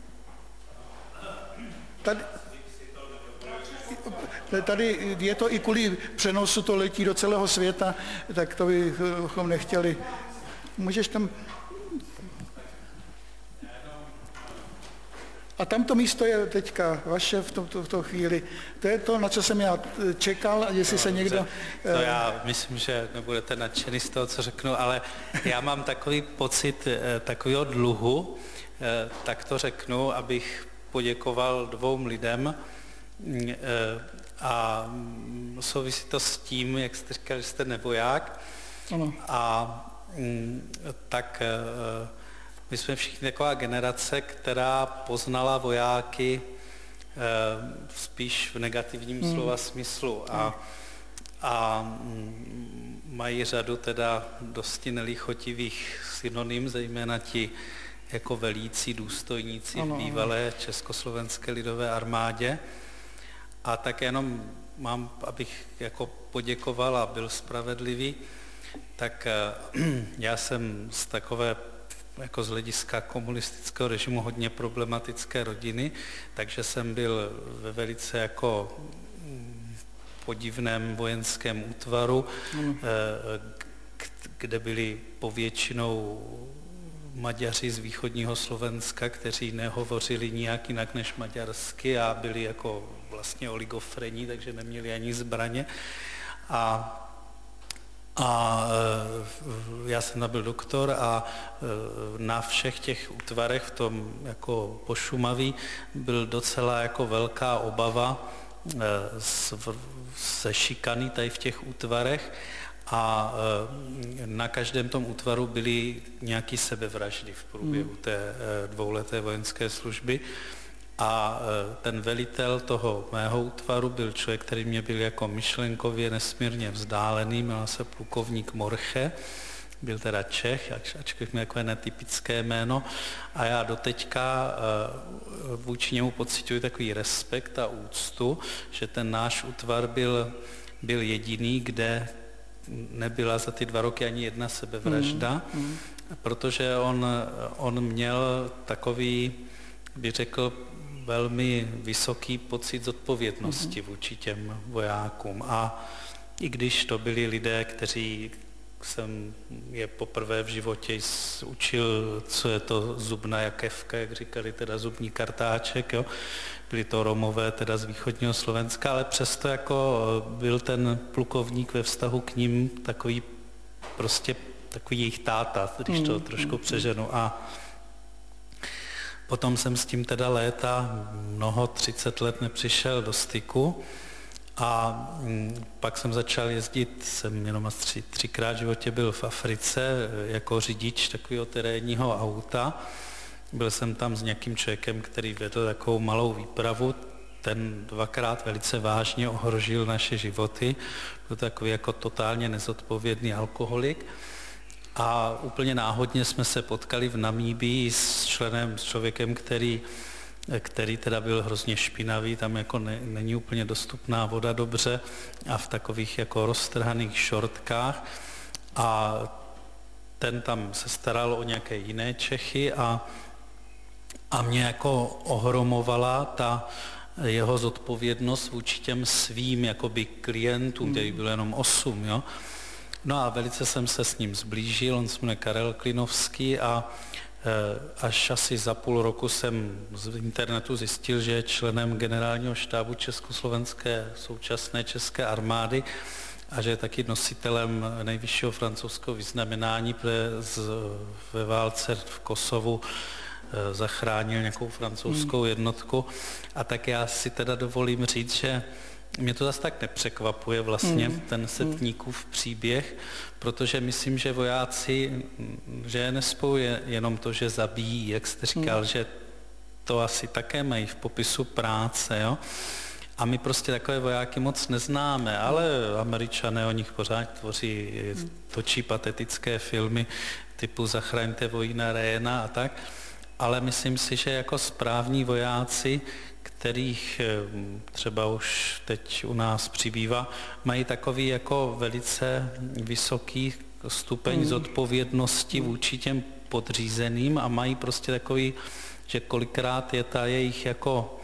Tady je to i kvůli přenosu, to letí do celého světa, tak to bychom nechtěli. Můžeš tam... A tamto místo je teďka vaše v tomto chvíli. To je to, na co jsem já čekal, jestli se někdo... To já myslím, že nebudete nadšený z toho, co řeknu, ale já mám takový pocit takového dluhu, tak to řeknu, abych poděkoval 2 lidem a souvisí to s tím, jak jste říkali, že jste nevoják. Ano. A tak... My jsme všichni taková generace, která poznala vojáky spíš v negativním slova smyslu a mají řadu teda dosti nelichotivých synonym, zejména ti jako velící důstojníci v bývalé Československé lidové armádě. A tak jenom mám, abych jako poděkoval a byl spravedlivý, tak já jsem z takové jako z hlediska komunistického režimu hodně problematické rodiny, takže jsem byl ve velice jako podivném vojenském útvaru, kde byli povětšinou Maďaři z východního Slovenska, kteří nehovořili nijak jinak než maďarsky a byli jako vlastně oligofrení, takže neměli ani zbraně. A já jsem nabyl doktor a na všech těch útvarech v tom jako po Šumaví byl docela jako velká obava se šikany tady v těch útvarech a na každém tom útvaru byly nějaké sebevraždy v průběhu té 2leté vojenské služby. A ten velitel toho mého útvaru byl člověk, který mě byl jako myšlenkově nesmírně vzdálený, jmenoval se plukovník Morche, byl teda Čech, ačkoliv měl takové netypické jméno. A já doteďka vůči němu pociťuji takový respekt a úctu, že ten náš útvar byl jediný, kde nebyla za ty 2 roky ani jedna sebevražda, protože on měl takový, bych řekl, velmi vysoký pocit zodpovědnosti vůči těm vojákům. A i když to byli lidé, kteří jsem je poprvé v životě učil, co je to zubná jakevka, jak říkali, teda zubní kartáček, jo. Byli to Romové, teda z východního Slovenska, ale přesto jako byl ten plukovník ve vztahu k ním takový prostě takový jejich táta, když to trošku přeženu. A potom jsem s tím teda léta, 30 let nepřišel do styku a pak jsem začal jezdit, jsem jenom asi 3krát v životě byl v Africe jako řidič takového terénního auta. Byl jsem tam s nějakým člověkem, který vedl takovou malou výpravu, ten 2krát velice vážně ohrožil naše životy, byl takový jako totálně nezodpovědný alkoholik. A úplně náhodně jsme se potkali v Namíbii s člověkem, který teda byl hrozně špinavý, tam jako není úplně dostupná voda dobře a v takových jako roztrhaných šortkách. A ten tam se staral o nějaké jiné Čechy a mě jako ohromovala ta jeho zodpovědnost vůči těm svým jakoby klientům, který bylo jenom 8, jo. No a velice jsem se s ním zblížil, on se jmenuje Karel Klinovský a až asi za půl roku jsem z internetu zjistil, že je členem generálního štábu československé současné české armády a že je taky nositelem nejvyššího francouzského vyznamenání, protože ve válce v Kosovu zachránil nějakou francouzskou jednotku. A tak já si teda dovolím říct, že mě to zase tak nepřekvapuje vlastně ten Setníkův příběh, protože myslím, že vojáci, že nespojuje jenom to, že zabíjí, jak jste říkal, že to asi také mají v popisu práce, jo? A my prostě takové vojáky moc neznáme, ale Američané o nich pořád točí patetické filmy typu Zachraňte vojína Ryana a tak, ale myslím si, že jako správní vojáci, kterých třeba už teď u nás přibývá, mají takový jako velice vysoký stupeň zodpovědnosti vůči těm podřízeným a mají prostě takový, že kolikrát je ta jejich jako,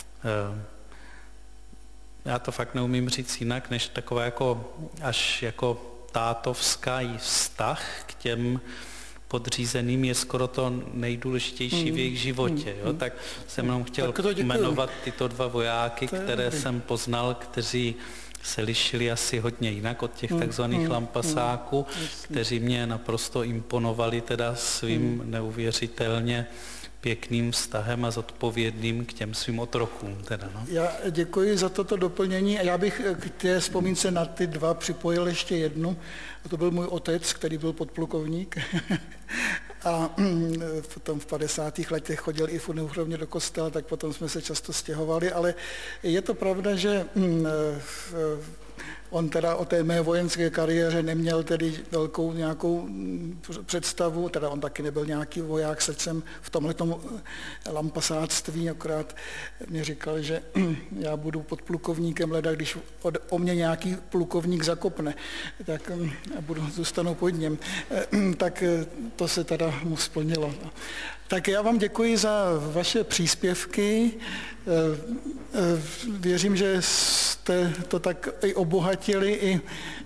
já to fakt neumím říct jinak, než taková jako až jako tátovský vztah k těm podřízeným je skoro to nejdůležitější v jejich životě. Jo? Tak jsem jenom chtěl jmenovat tyto 2 vojáky, které jsem poznal, kteří se lišili asi hodně jinak od těch takzvaných lampasáků, kteří mě naprosto imponovali teda svým neuvěřitelně pěkným vztahem a zodpovědným k těm svým otrokům. Teda, no. Já děkuji za toto doplnění a já bych k té vzpomínce na ty 2 připojil ještě jednu. A to byl můj otec, který byl podplukovník a potom v 50. letech chodil i uniformně do kostela, tak potom jsme se často stěhovali, ale je to pravda, že on teda o té mé vojenské kariéře neměl tedy velkou nějakou představu, teda on taky nebyl nějaký voják srdcem v tomhletom lampasáctví, akorát mě říkal, že já budu podplukovníkem leda, když o mě nějaký plukovník zakopne, tak zůstanu pod něm. Tak to se teda mu splnilo. Tak já vám děkuji za vaše příspěvky. Věřím, že jste to tak i obohatili,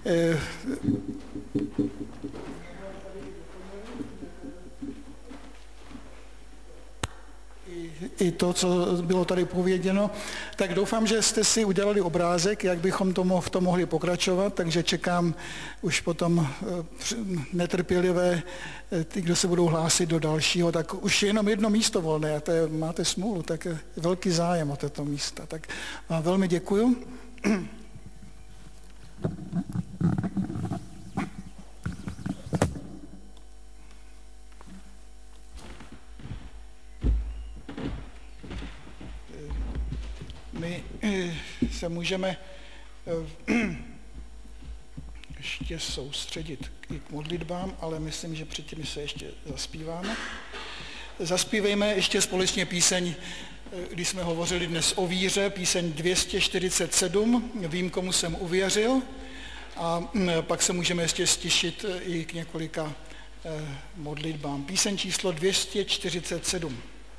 i to, co bylo tady pověděno. Tak doufám, že jste si udělali obrázek, jak bychom v tom mohli pokračovat, takže čekám už potom netrpělivé ty, kdo se budou hlásit do dalšího, tak už je jenom jedno místo volné, a to je, máte smůlu, tak je velký zájem o tato místa. Tak vám velmi děkuju. se můžeme ještě soustředit i k modlitbám, ale myslím, že předtím se ještě zaspíváme. Zaspívejme ještě společně píseň, když jsme hovořili dnes o víře, píseň 247, Vím, komu jsem uvěřil, a pak se můžeme ještě stišit i k několika modlitbám. Píseň číslo 247.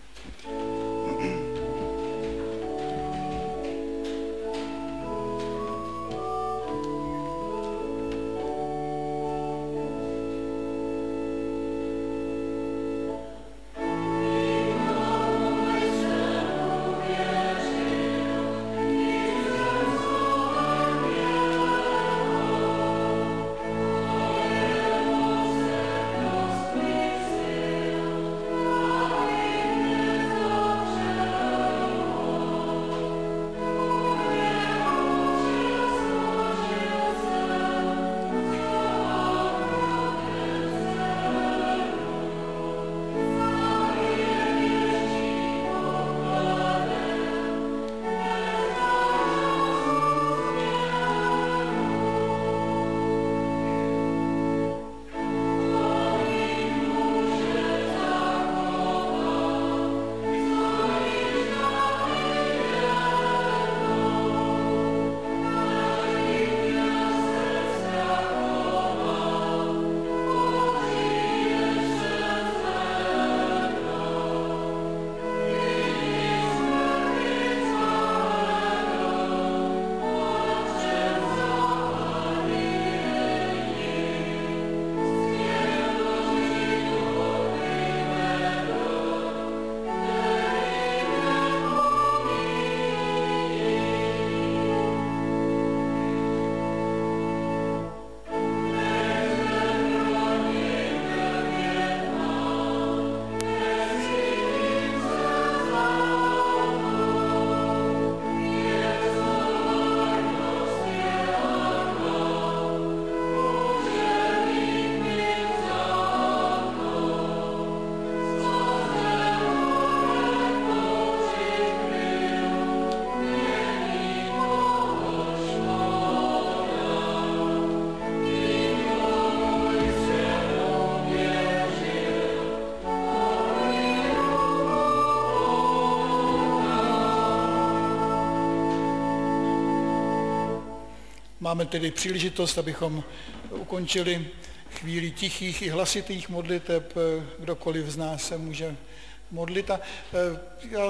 Máme tedy příležitost, abychom ukončili chvíli tichých i hlasitých modliteb. Kdokoliv z nás se může modlit. A já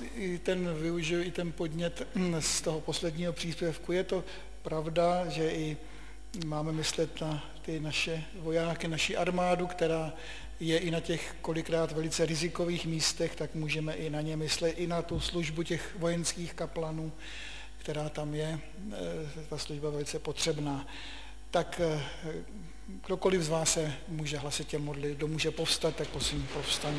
využiju i ten podnět z toho posledního příspěvku. Je to pravda, že i máme myslet na ty naše vojáky, naši armádu, která je i na těch kolikrát velice rizikových místech, tak můžeme i na ně myslet, i na tu službu těch vojenských kaplanů, která tam je, ta služba velice potřebná. Tak kdokoliv z vás se může hlasitě modlit, kdo může povstat, tak prosím povstaňme.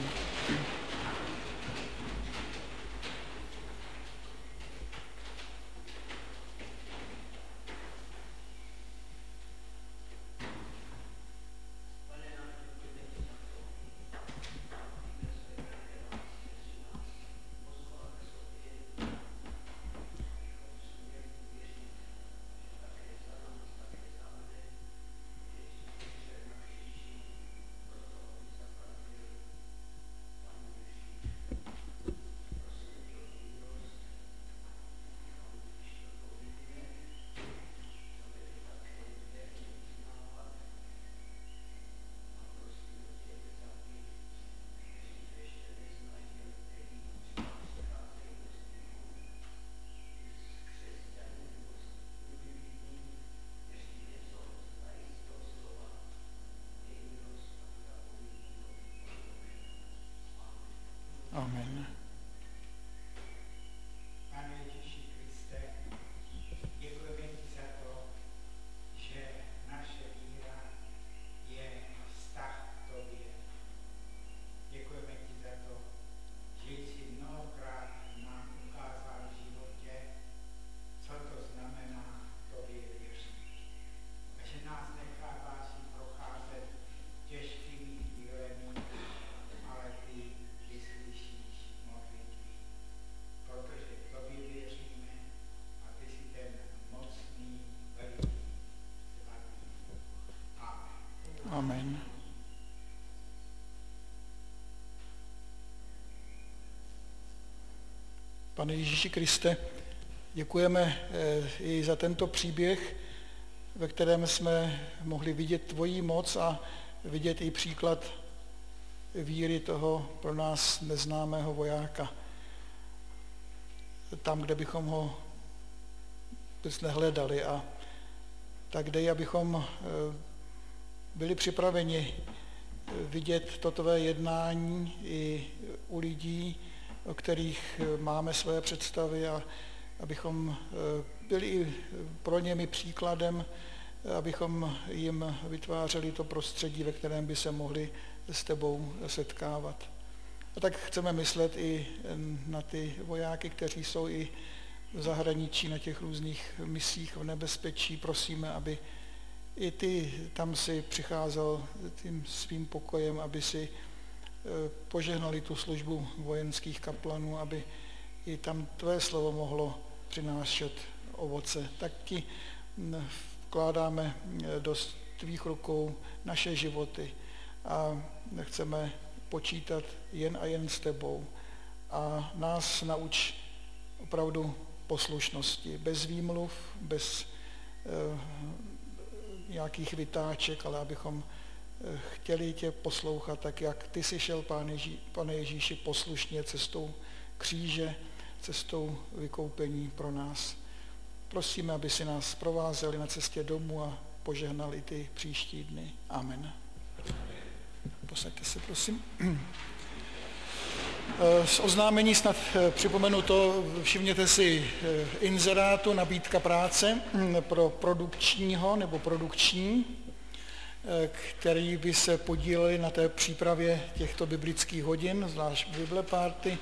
Amen. Pane Ježíši Kriste, děkujeme i za tento příběh, ve kterém jsme mohli vidět tvoji moc a vidět i příklad víry toho pro nás neznámého vojáka. Tam, kde bychom ho vůbec nehledali, a tak dej, abychom byli připraveni vidět to tvé jednání i u lidí, o kterých máme své představy, a abychom byli i pro němi příkladem, abychom jim vytvářeli to prostředí, ve kterém by se mohli s tebou setkávat. A tak chceme myslet i na ty vojáky, kteří jsou i v zahraničí na těch různých misích v nebezpečí. Prosíme, aby i ty tam si přicházel tím svým pokojem, aby si požehnali tu službu vojenských kaplanů, aby i tam tvé slovo mohlo přinášet ovoce. Tak ti vkládáme do tvých rukou naše životy a chceme počítat jen a jen s tebou. A nás nauč opravdu poslušnosti, bez výmluv, bez nějakých vytáček, ale abychom chtěli tě poslouchat tak, jak ty jsi šel, Pane Ježíši, poslušně cestou kříže, cestou vykoupení pro nás. Prosíme, aby si nás provázeli na cestě domů a požehnali ty příští dny. Amen. Posaďte se, prosím. Z oznámení snad připomenu to, všimněte si inzerátu, nabídka práce pro produkčního nebo produkční, který by se podíleli na té přípravě těchto biblických hodin, zvlášť Bible Party.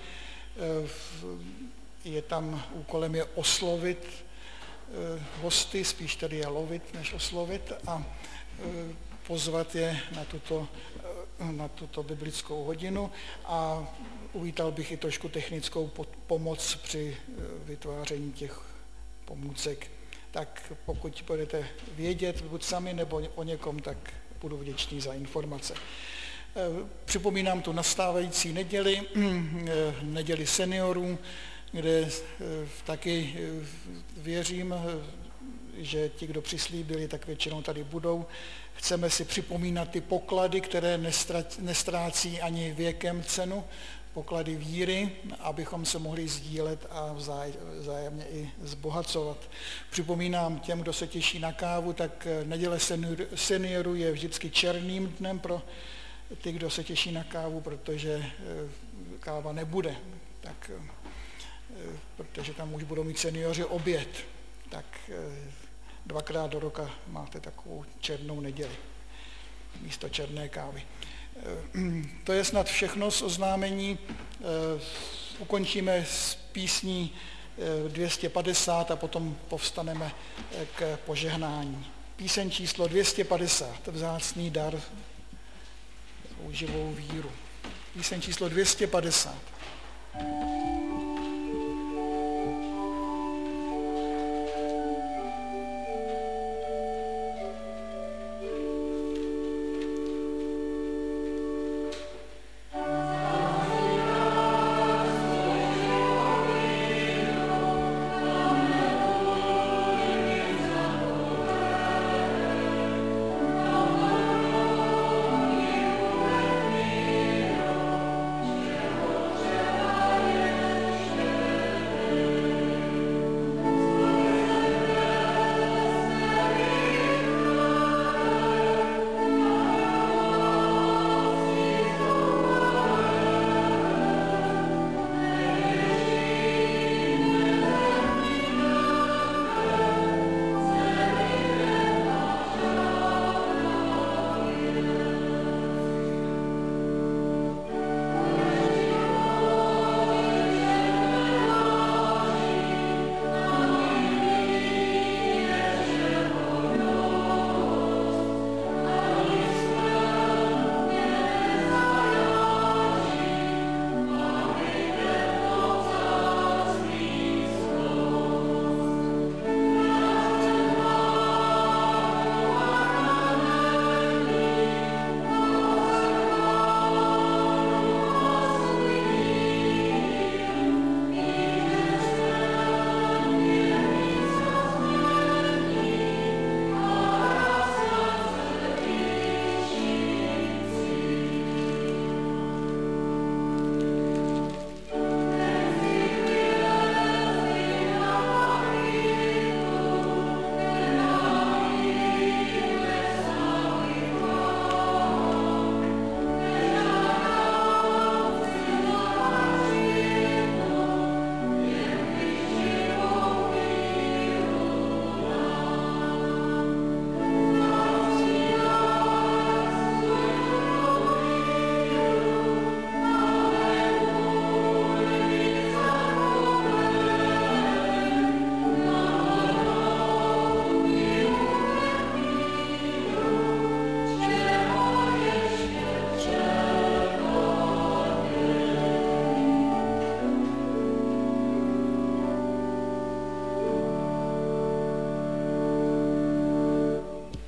Je tam úkolem je oslovit hosty, spíš tedy je lovit, než oslovit, a pozvat je na tuto biblickou hodinu, a uvítal bych i trošku technickou pomoc při vytváření těch pomůcek. Tak pokud budete vědět, buď sami nebo o někom, tak budu vděčný za informace. Připomínám tu nastávající neděli seniorů, kde taky věřím, že ti, kdo přislíbili, tak většinou tady budou. Chceme si připomínat ty poklady, které nestrácí ani věkem cenu, poklady víry, abychom se mohli sdílet a vzájemně i zbohacovat. Připomínám těm, kdo se těší na kávu, tak neděle seniorů je vždycky černým dnem pro ty, kdo se těší na kávu, protože káva nebude, tak, protože tam už budou mít seniori oběd, tak 2krát do roka máte takovou černou neděli místo černé kávy. To je snad všechno z oznámení. Ukončíme s písní 250 a potom povstaneme k požehnání. Píseň číslo 250, vzácný dar, živou víru. Píseň číslo 250.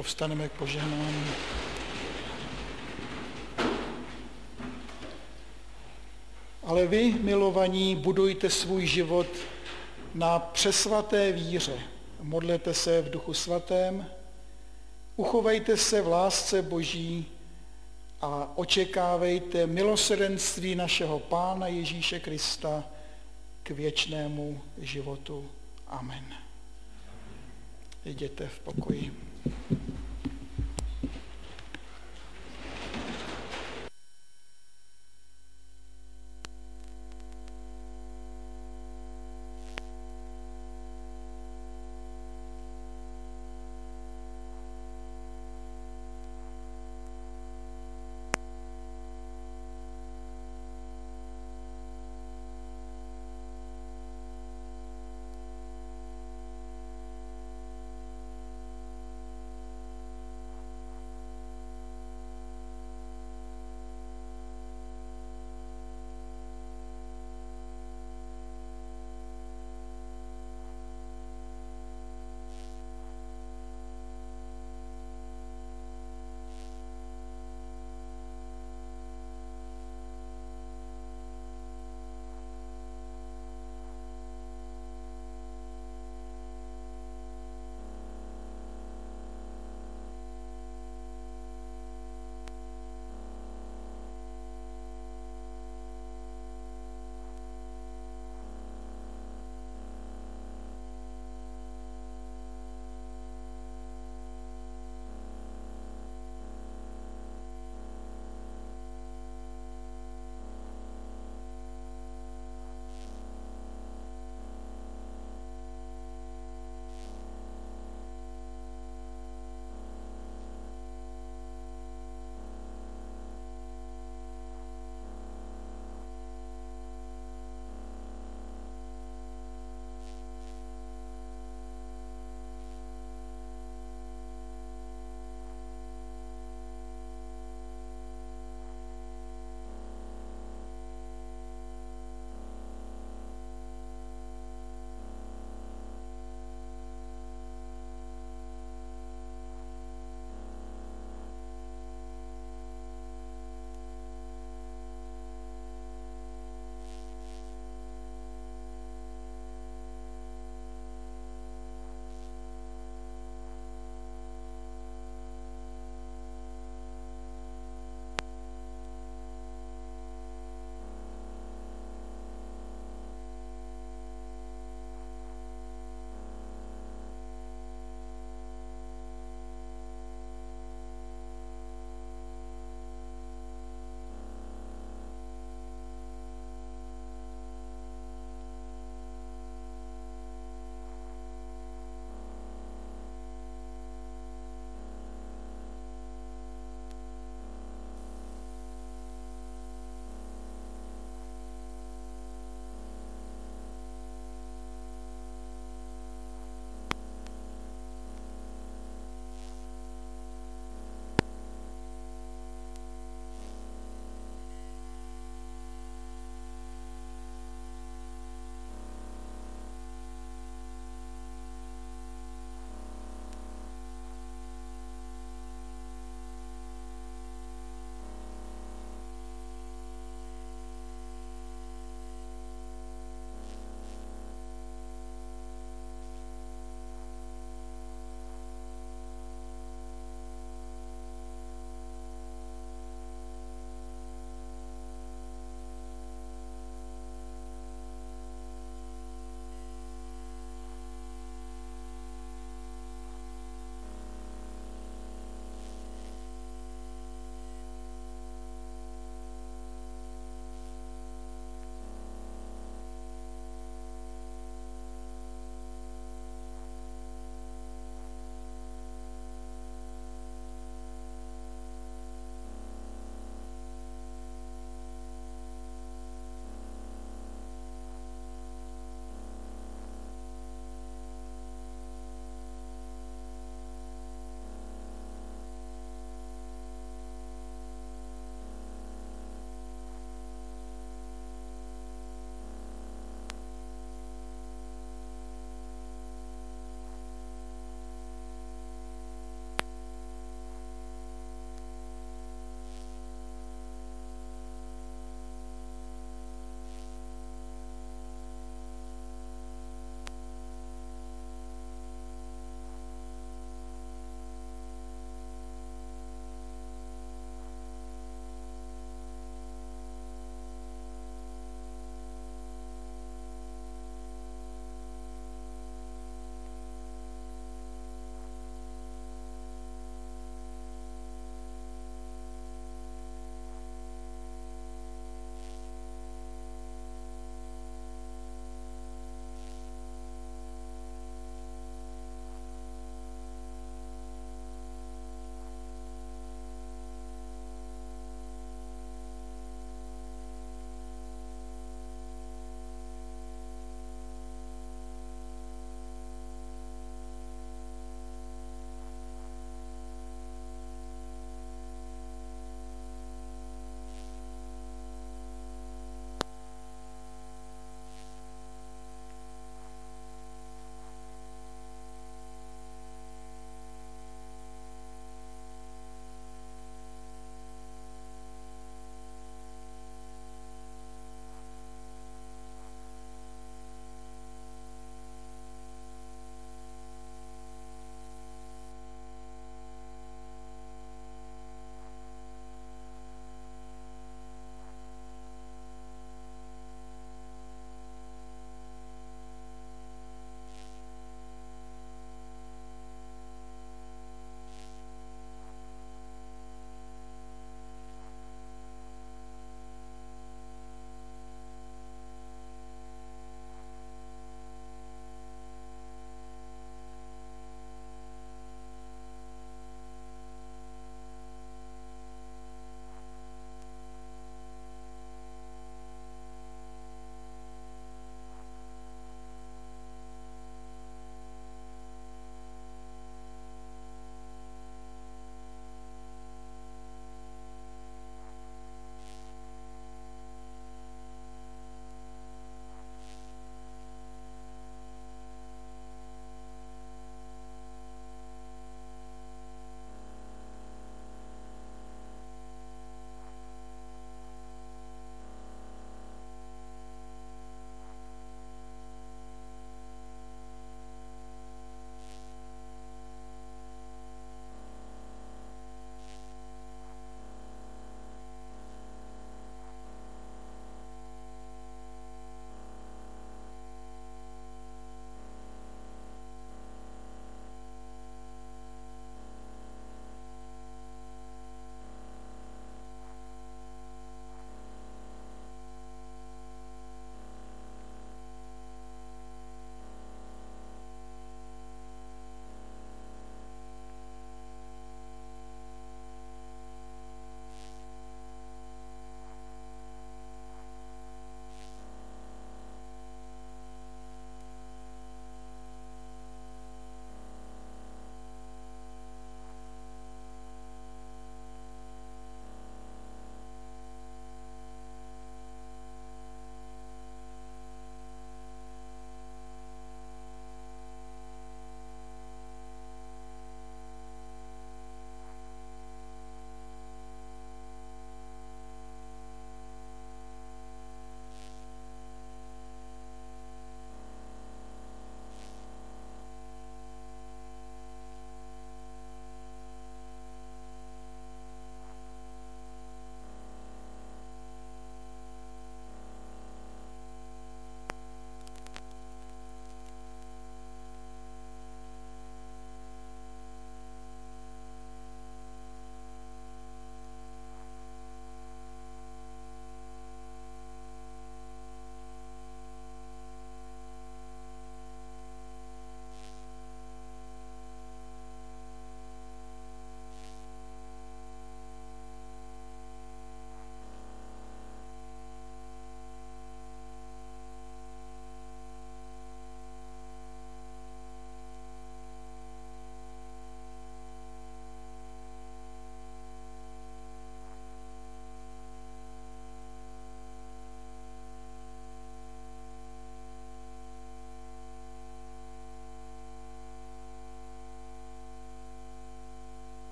povstaneme k požehnání. Ale vy, milovaní, budujte svůj život na přesvaté víře. Modlete se v Duchu Svatém, uchovejte se v lásce Boží a očekávejte milosrdenství našeho Pána Ježíše Krista k věčnému životu. Amen. Jděte v pokoji.